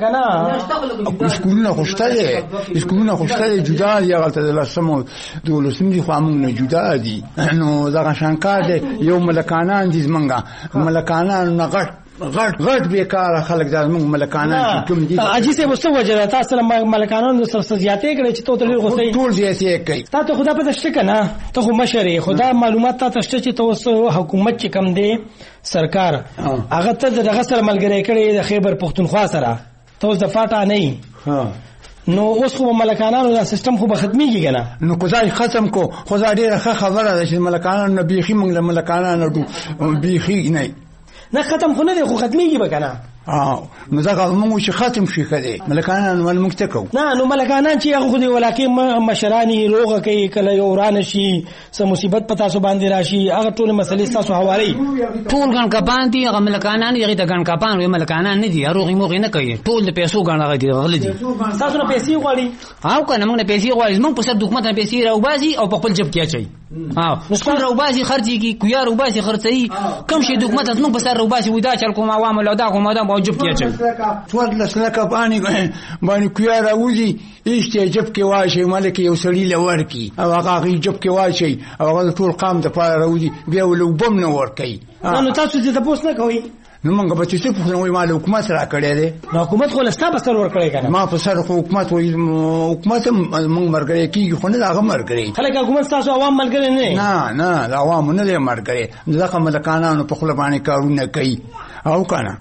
کنه اسکولونه خوشته دي اسکولونه خوشته دي جدا دي هغه ته لسمو دولسم دي خو موږ نه جدا دي نو دا شانکار دي یو ملکانان دي زمونږه ملکانان نه غټ غټ غټ بیکاره خلک دا موږ ملکانان کوم دي اجي څه وسو وجه تاسو ملکانان د سر زیاتې کړي چې ته ټول غوسه ټول زیاتې کوي تاسو خدا په دشته کنه ته خو مشرې خدا معلومات تاسو چې تاسو حکومت چې کم دی سرکار هغه ته دغه سره ملګری کړي د خیبر پختونخوا سره تاسو د فاټا نه ها نو اوس خو ملکانانو دا سیستم خو به ختميږي کنه نو کوزای ختم کو خو ډیره خبره ده چې ملکانانو بیخي موږ ملکانانو بیخي نه نه ختم خو نه دی خو ختميږي به کنه اه نو دا موږ چې ختم شي کړي ملکانان ول موږ ته کو نه نو ملکانان چې هغه خو دی ولکه مشرانی روغه کوي کله یو وران شي سم مصیبت پتا سو باندې راشي هغه ټول مسلې تاسو حواله ټول ګن کپان دي هغه ملکانان یې ته ګن کپان وي ملکانان نه دي روغي موغي نه کوي ټول د پیسو ګن هغه دي غل دي تاسو نه پیسې غواړي او کنه موږ نه پیسې غواړي موږ په سر حکومت نه پیسې راوباسي او په خپل جب کې اچي ها نو څنګه راوباسي خرچي کی کویا راوباسي خرڅي کم شي حکومت موږ په سر راوباسي ودا چل کوم عوام له دا کوم دا موجب کې اچي څوک لسلکه باندې باندې کویا راوځي ایشته جب کې واشي مالک یو سړی لور کی او هغه جب کې واشي او هغه ټول قام د پاره راوځي بیا ولو بم نه ور کوي نو تاسو دې تاسو نه کوي نو موږ به چې څه په مال حکومت را کړی دی نو حکومت خو لستا په سر ور کړی کنه ما په سر حکومت وې حکومت موږ مرګري کیږي خو نه هغه مرګري خلک حکومت تاسو عوام مرګري نه نه نه د عوام نه مرګري ځکه ملکانانو په خپل باندې کارونه کوي او کنه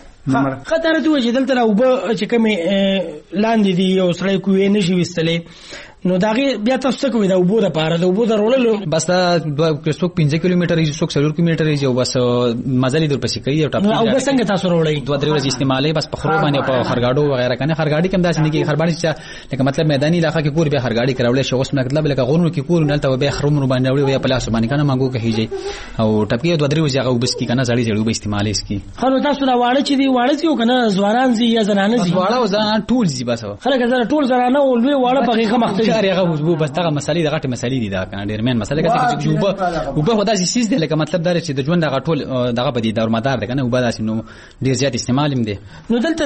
خطر ته چې دلته او به چې کومه لاندې دی او سړی کوی نشي وستلې نو داغه بیا تاسو کوی دا وبو د پاره د وبو درولو بس دا څوک پنځه کیلومتر یې څوک څلور کیلومتر یې او بس مزل در پسې کوي او ټاپ او بس څنګه تاسو وروړی دوه درې ورځې استعمالي بس په خرو باندې په خرګاډو وغیرہ کنه خرګاډي کوم داسې نه کې خرباړي چې لکه مطلب میداني علاقہ کې کور به خرګاډي کراولې شو اوس مطلب لکه غونو کې کور نه تل به خرمو باندې وړي یا پلاس باندې کنه مانګو کوي او ټپي دوه درې ورځې هغه وبس کی کنه زړی زړی به استعمالي اسکی خو تاسو دا واړه چې دی واړه چې کنه ځوانان زی یا زنانه زی واړه او زنانه ټول زی بس خلک زره ټول زنانه او لوی واړه په هغه مختلف هغه وبو بس دغه مسالې دغه مسالې دي دا کنه ډیر مین مسالې کې چې وبو وبو خدای سي سیس دی لکه مطلب دا چې د ژوند دغه ټول دغه بدی دارمدار ده کنه وبو داسې نو ډیر زیات استعمال هم دي نو دلته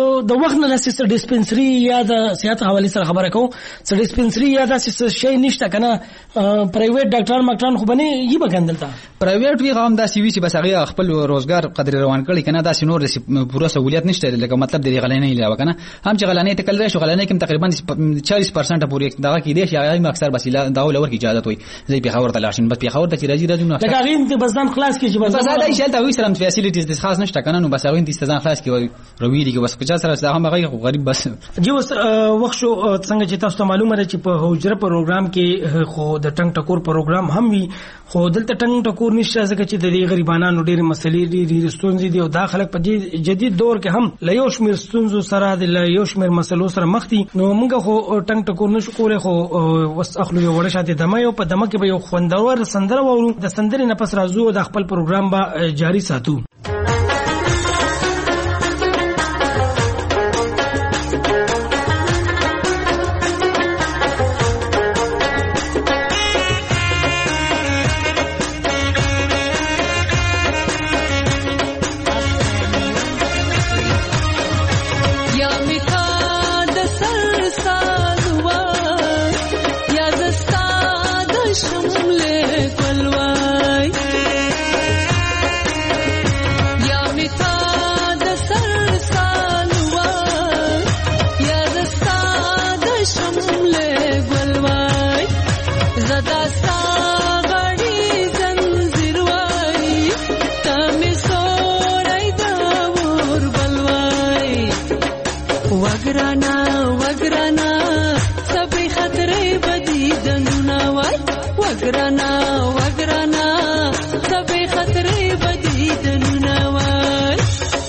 د وخت نه لاسه ډیسپنسري یا د صحت حواله سره خبره کوم چې ډیسپنسري یا د شي نشته کنه پرایویټ ډاکټر مکټران خو بنې یي بګندلتا پرایویټ وی غام داسې وی چې بس هغه خپل روزګار قدر روان کړي کنه داسې نور د پوره سہولیت نشته لکه مطلب د غلانې علاوه کنه هم چې غلانې تکل شو غلانې کوم تقریبا چالیس درصد پورې دغه کې دي چې هغه اکثر بس دا ولور کی اجازه وي زي په خبر تلاشن بس په خبر ته چې راځي راځي نو دا غیم ته بسدان خلاص کی چې بس دا یې شلته وي سلام فیسیلیټیز د خاص نشته کنه نو بس هغه د استزان خلاص کی روي دي بس کچا سره هغه هغه غریب بس جو وخت شو څنګه چې تاسو ته معلومه ده چې په حجره پروګرام کې خو د ټنګ ټکور پروګرام هم وي خو دلته ټنګ ټکور نشته ځکه چې د دې غریبانو ډېر مسلې دي د ستونزې دي او دا خلک په جدید دور کې هم له یو شمېر ستونزو سره د یو شمېر مسلو سره مخ دي نو موږ خو ټنګ ټکور نشو کولای خو وس اخلو یو وړه شاته دمه یو په دمه کې به یو خوندور سندره وورو د سندرې نه پس راځو د خپل پروګرام به جاری ساتو یا میخا د سر ساز وګرنا وګرنا سبې خطرې بدې دنونه وای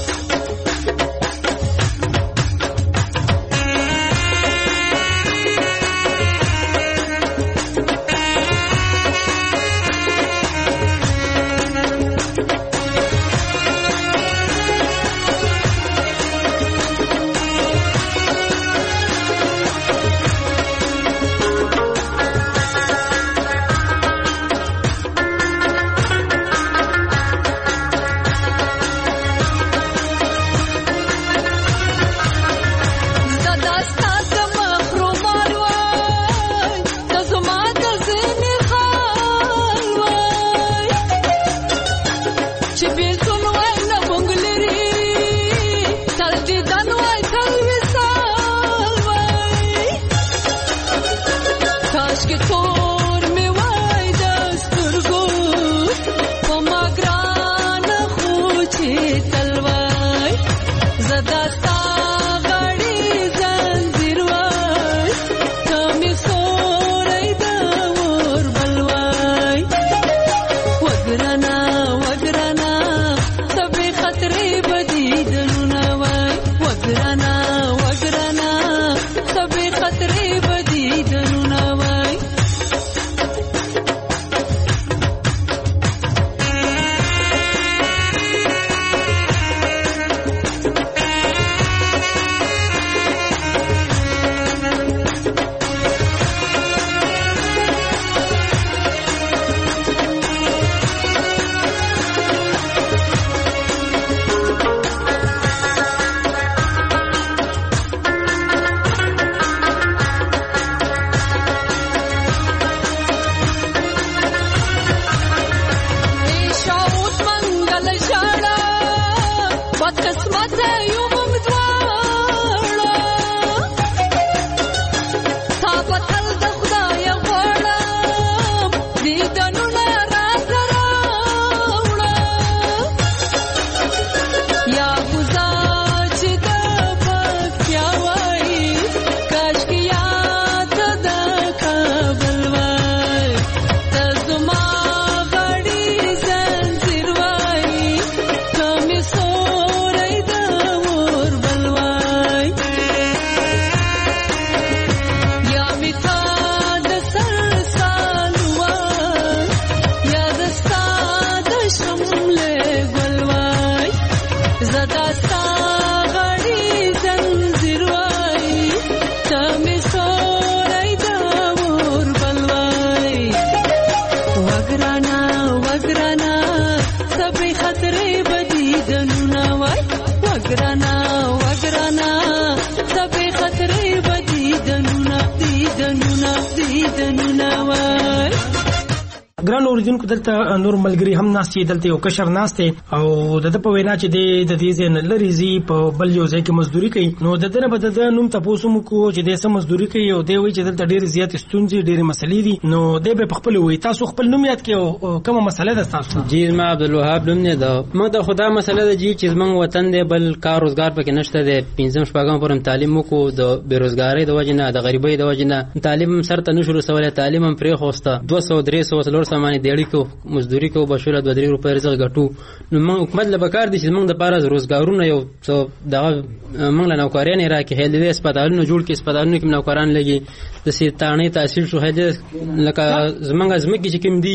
ګران اوریدونکو دلته نور ملګری هم ناستي دلته یو کشر ناشته او د په وینا چې د دې ځین لري زی په بل یو ځای کې مزدوري کوي نو د دنه بد د نوم تاسو مو کو چې د سم مزدوري کوي او دی وی چې دلته ډیر زیات ستونزې ډیر مسلې دي نو د به خپل وي تاسو خپل نوم یاد کړئ کومه مسله ده تاسو جی ما عبدالوهاب نوم نه ده موږ د خدا مسله ده چې زمنګ وطن دی بل کار روزګار پکې نشته دی پنځم شپږم پرم تعلیم کو د بیروزګاری د وجنه د غریبۍ د وجنه تعلیم سره نشو رسولای تعلیم هم پرې خوسته دوه سوه درې سوه څلور سمانه دیړي کو مزدوري کو بشوله دوه درې روپۍ رزق غټو نو موږ حکومت له بکار دي چې موږ د پاره روزګارونه یو څه دغه موږ له نوکریان راکې هل دي هسپتالونو جوړ کې هسپتالونو کې نوکران لګي د سیتانې تحصیل شو هل لکه زمنګ ازمکه چې کوم دي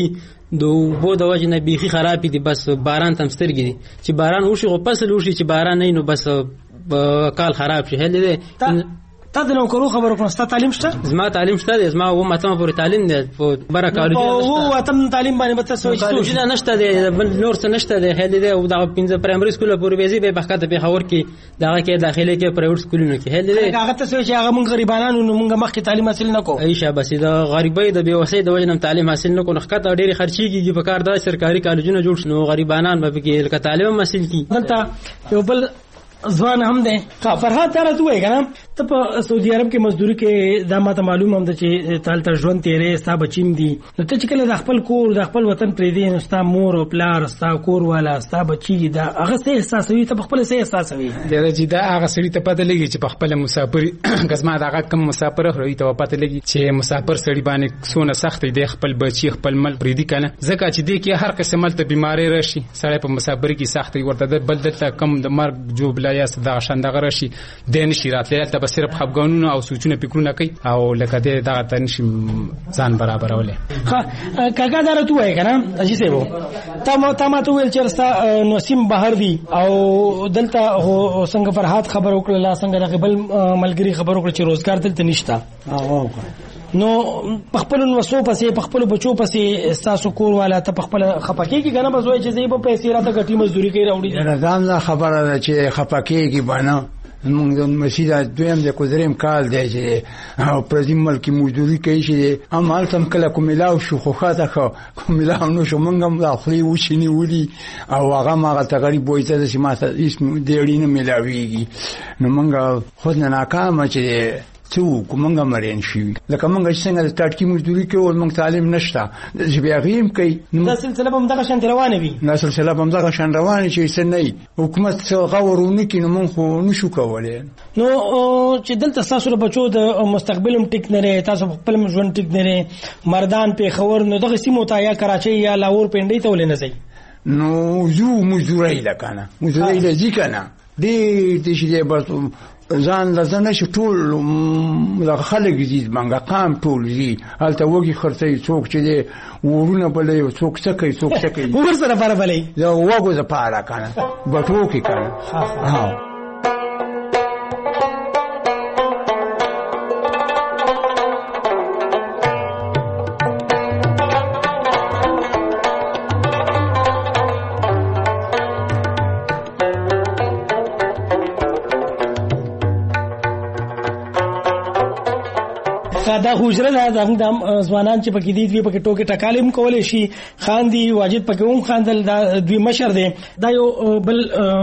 د بو د وجه نه بيخي خراب دي بس باران تم سترګي دي چې باران وشي غو فصل وشي چې باران نه نو بس کال خراب شي هل دي تا د نوکرو خبرو کوم ست تعلیم شته زما تعلیم شته زما و ماته پورې تعلیم دی په بره کالج او تم تعلیم باندې به تاسو کالج نه نشته دی نور څه نشته دی هل دی او د پنځه پرایمري سکول پورې ویزي به بخته په خور کې دغه کې داخله کې پرایوټ سکولونو کې هل دی هغه تاسو چې هغه مونږ غریبانو نو مونږ مخکې تعلیم حاصل نکو ایشه بس د غریبۍ د بیوسۍ د وجنم تعلیم حاصل نکو نخکته ډېری خرچيږي په کار د سرکاري کالجونو جوړ شنو غریبانان به کې تعلیم حاصل کی دلته یو بل ځوان هم دی. ها فرحات دا راته وایي کنه ته په سعودي عرب کې مزدوري کې دا ماته معلومه هم ده چې تال ته ژوند تیرې ستا بچیم دي نو ته چې کله د خپل کور د خپل وطن پرېږدې نو ستا مور او پلار ستا کور والا ستا بچي دا هغه څه احساسوي ته په خپله څه احساسوي؟ درجې دا هغه سړي ته پته لګي چې په خپله مسافر که زما د هغه کوم مسافر هغوی ته پته لګي چې مسافر سړي باندې څونه سخت دی خپل بچي خپل مل پرېږدي که نه ځکه چې دې کې هر قسم هلته بیمارۍ راشي سړی په مسافرۍ کې سخت وي ورته بل دلته کم د مرګ جوبله یا دغه شان دغه راشي دی نشي راتلی هلته به صرف خفګانونه او سوچونه فکرونه کوي او لکه دی دغه ته نشي ځان برابرولی. ښه کاکا دا راته ووایه که نه اجي صاحب تا ما تا ماته وویل چې ستا نسیم بهر دي او دلته څنګه فرحات خبر وکړله څنګه دغه بل ملګري خبر وکړه چې روزګار دلته نشته نو په خپلو نوسو پسې په خپلو بچو پسې ستاسو کور والا ته په خپله خفه کېږي که نه بس وایي چې زه یې به پیسې راته ګټي مزدوري کوي راوړي ځان دا خبره ده چې خفه کېږي به نه زمونږ د مسجد دویم دی کو درېیم کال دی چې او پردي ملک مزدوري کوي چې هم هلته هم کله کوم میلاو شو خو ښه ښه کوم میلاو نه شو موږ هم دا خولې وچې نیولي او هغه هم هغلته غریب وایي ته چې ما ته هېڅ دیړي نه میلاوېږي نو موږ خود نه ناکامه چې څه وکړو موږ هم مریان شوي لکه موږ چې څنګه د ټاټکي مزدوري کوو موږ تعلیم نشته چې بیا هغې هم کوي دا سلسله به همدغه شانتې روانې وي دا سلسله به همدغه شان روانې چې څه نه وي حکومت څه غور ونه کړي نو موږ خو نشو کولی نو چې دلته ستاسو د بچو د مستقبل هم ټیک نه دی تاسو په خپل ژوند ټیک نه دی مردان پېښور نو دغه سیمو ته یا کراچۍ یا لاهور پنډۍ ته ولې نه ځئ نو ځو مزدورۍ له که نه مزدورۍ له ځي که نه ډېر دې چې دی بس ځان له ځه نشي ټول دغه خلک ځي زمونږ قام ټول ځي هلته وږي خرڅوي څوک چې دی ورونه بلوي څوک څه کوي څوک څه کوي ور سره پاره بلوي د وږو دپاره که نه بټو کې که نه دا حجره ده د ځوانان چې پکې دي دوی پکې ټوکې ټکالې هم کولی شي خاندي واجد پکې هم خاندل دا دوی مشر دی دا یو بل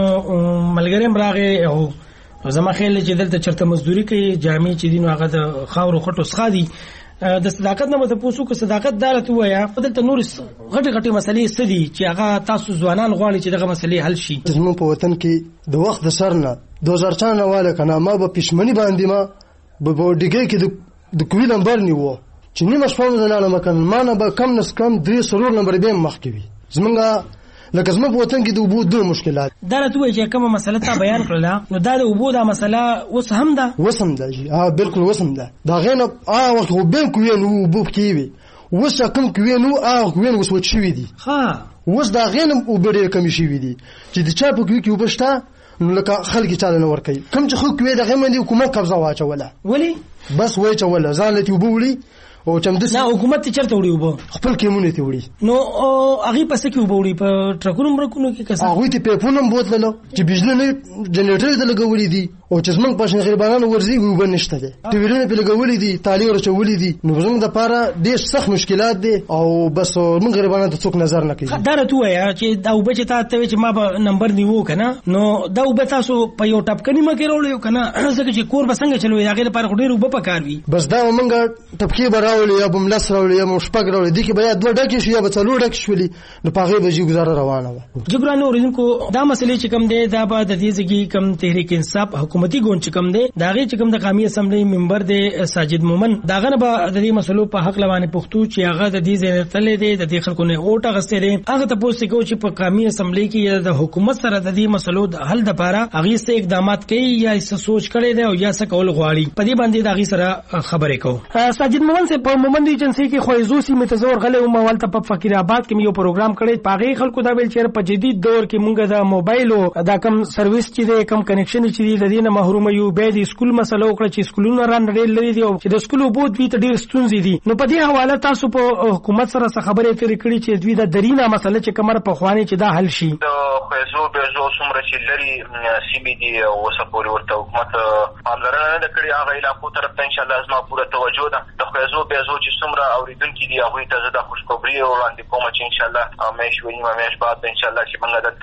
ملګری هم راغی او زما خیال چې دلته چېرته مزدوري کوي جامې چې دي نو هغه د خاورو خټو څخه دي د صداقت نه مته پوښتنه کو صداقت دا راته وایه دلته نور غټې غټې مسلې څه دي چې هغه تاسو ځوانان غواړي چې دغه مسلې حل شي زموږ په وطن کې د وخت د سر نه دوه زره چار نه واله که نه ما به پښمني باندې ما به په ډیګۍ کې د کووي نمبر نیوه چې نیمه شپه مې زه لاړم که ما نه به کم نه کم درې څلور نمبر بیا هم مخکې وي زمونږ لکه زموږ په وطن کې د اوبو دوه مشکلات دا راته ووایي چې کومه مسله تا بیان کړله نو دا د اوبو دا مسله اوس هم ده اوس هم ده جي ها بالکل اوس هم ده د هغې نه هغه وخت خو بیا کووي نو اوبو پکې وي اوس چې کوم کووي نو هغه کووي اوس وچ شوي دي اوس د هغې نه اوبه ډېرې کمې شوي دي چې د چا په کووي کې اوبه شته نو لکه خلک چاله نه ورکوي کوم چې خو کووي د هغې باندې حکومت قبضه واچوله ولې بس وای چوله ځان لته وبو وړي او چمدس نه حکومت چرته وړي وبو خپل کېمونه ته وړي نو هغه پسې کې وبو وړي په ټرکونو مرکونو کې کسان هغه ته پیپونم بوتللو چې بجلی نه جنریټر ته لګولې دي او چې زمونږ پښنه غریبانو ورزي وب نشته دي ټیویلونه په لګولې دي تالی ورچولې دي نو زمونږ د پاره ډېر سخت مشکلات دي او بس موږ غریبانو ته څوک نظر نه کوي دا راته وایي چې دا وب چې تاسو چې ما به نمبر نیو کنه نو دا وب تاسو په یو ټپکنی مکه وروړو کنه ځکه چې کور بسنګ چلوي هغه لپاره ډېر وب پکار وي بس دا موږ ټپکی براولې یا بملس راولې یا مشپک راولې دي کې بیا دوه ډکه شي یا به څلور ډکه شولې نو پاغه به جی گزاره روانه و جبران اوریدونکو دا مسلې چې کم دی دا به د دې ځګي کم تحریک انصاف حکومتي ګوند چې کم دی دا غي چې کم د قومي اسمبلی ممبر دی ساجد مومن دا غنه به د دې مسلو په حق لوانه پښتو چې هغه د دې ځای تلې دی د دې خلکو نه اوټه غسته دی هغه ته پوښتنه کوي چې په قومي اسمبلی کې د حکومت سره د دې مسلو د حل لپاره هغه څه اقدامات کوي یا څه سوچ کړي دی او یا څه کول غواړي په دې باندې دا غي سره خبرې کوو ساجد مومن سے په مومن ایجنسی کې خوځو سیمه تزور غلې او موالته په فقیر آباد کې یو پروګرام کړی پاغي خلکو دا ویل چې په جدید دور کې مونږ د موبایل او دا کم سرویس چې دی کم کنیکشن چې دی د دې نه محروم یو به د سکول مسله وکړه چې سکولونه ران ډېر لري دي او چې د سکول بوت وی ته ډېر ستونزې دي نو په دې حواله تاسو په حکومت سره څه خبرې ترې کړې چې دوی د درینه مسله چې کمر په خواني چې دا حل شي د خوځو به زو څومره چې لري سیمې دي او وسپوري ورته حکومت پاملرنه نه کړې هغه علاقو طرف ته ان شاء الله زما پوره توجه ده د خوځو به زو چې څومره اوریدونکو دي هغه ته زه د خوشخبری وړاندې کوم چې ان شاء الله مېش ونی مېش بعد ان شاء الله چې موږ دلته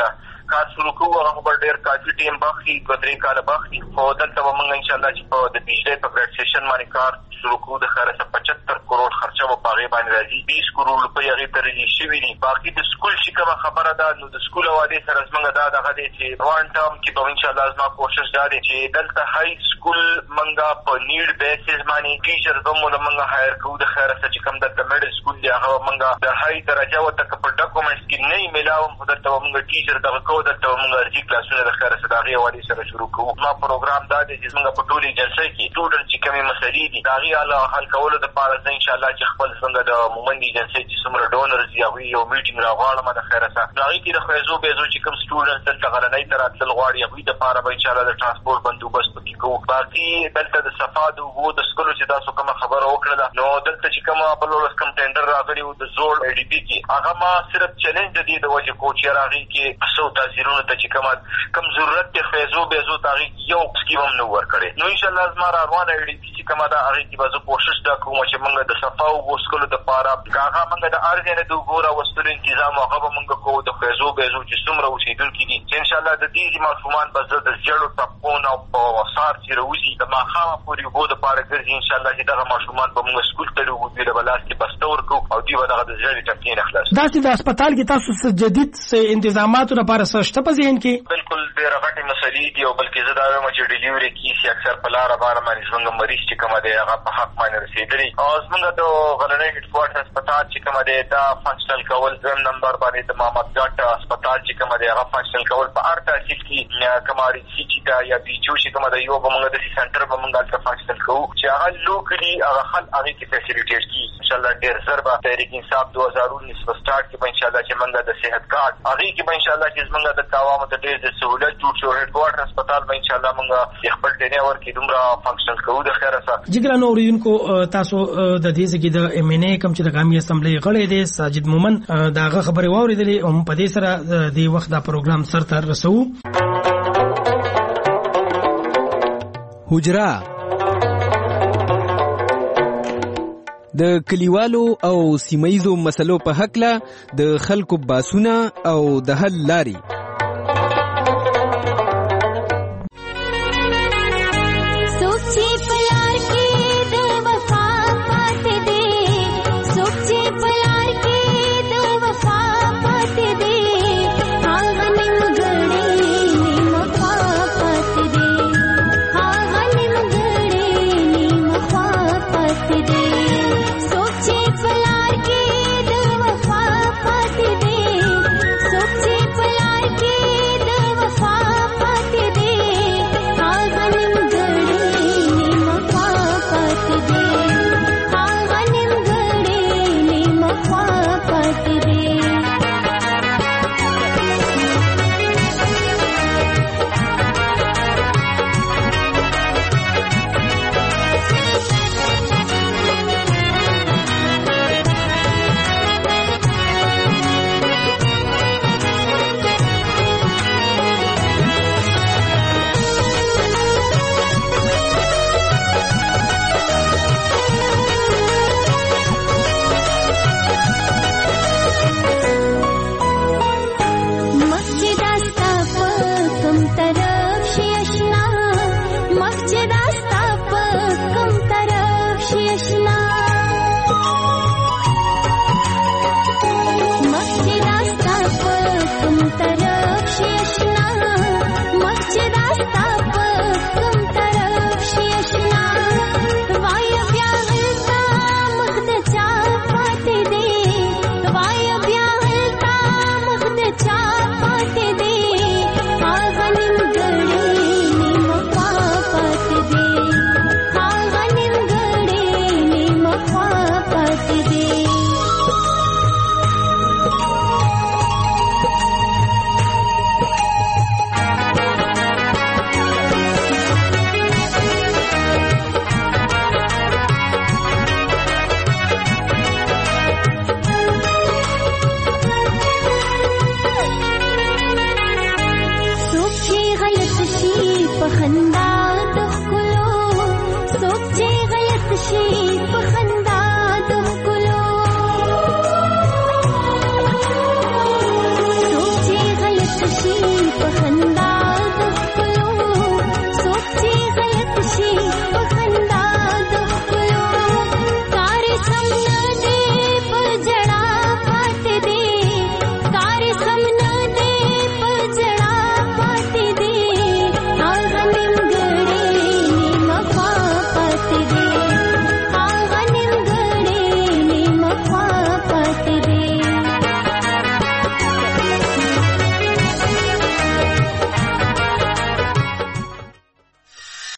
کار شروع کوو هغه به ډېر کافي ټیم بخي دوه درې کاله بخي خو دلته به موږ انشاءالله چې په د بجلۍ په ګریډ سیشن باندې کار شروع کوو د خیره څخه پچهتر کروڑ خرچه به په هغې باندې راځي بیس کروڑ روپۍ هغې ته ریلیز شوي دي. باقي د سکول چې کومه خبره ده نو د سکول حوالې سره زموږ دا دغه دی چې وان ټرم کې به انشاءالله زما کوشش دا دی چې دلته های سکول موږ په نیډ بیسز باندې ټیچر به مو موږ هایر کوو د خیره څخه چې کوم دلته میډل سکول دی هغه موږ د های درجه ورته که په ډاکومنټس کې نه یې میلاوم خو دلته به موږ ټیچر دغه کوو دلته به موږ ارجي کلاسونه د خیره څخه د هغې حوالې سره شروع کوو. زما پروګرام دا دی چې زموږ په ټولې ایجنسۍ کې سټوډنټ چې کومې مسلې دي د هغې حل کولو دپاره زه انشاءالله چې خپل څنګه د مومند ایجنسۍ چې څومره ډونرز دي هغوی یو میټینګ راغواړم د خیره څخه نو هغې کې د خیزو بیزو چې کوم سټوډنټس دلته غرنۍ ته راتلل غواړي هغوی دپاره به انشاءالله د ټرانسپورټ بندوبست پکې کوو. باقي دلته د صفا د اوبو د څښلو چې تاسو کومه خبره وکړله نو دلته چې کومه بل ورځ کوم ټینډر راغلی و د زوړ ای ډي پي کې هغه ما صرف چلنج د دې د وجې کوو چې یاره هغې کې څو تاثیرونو ته چې کومه کوم ضرورت دی خیزو بیزو ته هغې کې یو سکیم هم نه ورکړی نو انشاءالله زما را روانه ای ډي پي چې کومه ده هغې کې به زه کوشش دا کوم چې موږ د صفا اوبو څښلو دپاره که هغه موږ د هر ځای نه د اوبو راوستلو انتظام هغه به موږ کوو د خیزو بیزو چې څومره اوسېدونکي دي چې انشاءالله د دې ماشومان به زه د زیړو ټپو نه په سهار چې راوځي د ماښامه پورې اوبو دپاره ګرځي انشاءالله چې دغه ماشومان به موږ سکول ته لوبو دوی له به لاس کې بسته ورکړو او دوی به دغه د زیړې ټپکې نه خلاص. داسې د هسپتال کې تاسو څه جدید څه انتظاماتو لپاره څه شته په ذهن کې؟ بلکل ډېره غټې مسلې دي او بلکې زه دا وایم چې ډیلیوري کیس اکثر په لاره باره باندې زموږ مریض چې کومه دی هغه په حق باندې رسېدلي او زموږ د غلنۍ هیډ کوارټر هسپتال چې کومه دی دا فنکشنل کول دویم نمبر باندې د محمد ګټ هسپتال چې کومه دی هغه فنکشنل کول په هر تحصیل کې کومه آر سی چې ده یا بي ایچ او چې کومه ده یو به موږ داسې سنټر به موږ هلته فنکشنل کوو چې هغه لوکلي هغه خلک هغې کې فیسیلیټېټ کړي انشاءالله ډېر زر به تحریک انصاف دو هزار انیس په سټارټ کې به انشاءالله چې موږ د صحت کارډ هغې کې به انشاءالله چې زموږ د عوامو ته ډېر د سهولت جوړ شي او هیډ کوارټر هسپتال به انشاءالله موږ د خپل ټینې ورکړي دومره فنکشنل کوو د خیره څخه. جی ګرانو اورېدونکو تاسو د دې ځکه د ایم ان اے کوم چې د قومي اسمبلی غړی دی ساجد مومن دا هغه خبرې واورېدلې او په دې سره د وخت دا پروګرام سر ته رسوو. حجره د کلیوالو او سیمایزو مسلو په حقله د خلکو باسونه او د حل لاري. خندا د ښکلو څوک چې غلط شي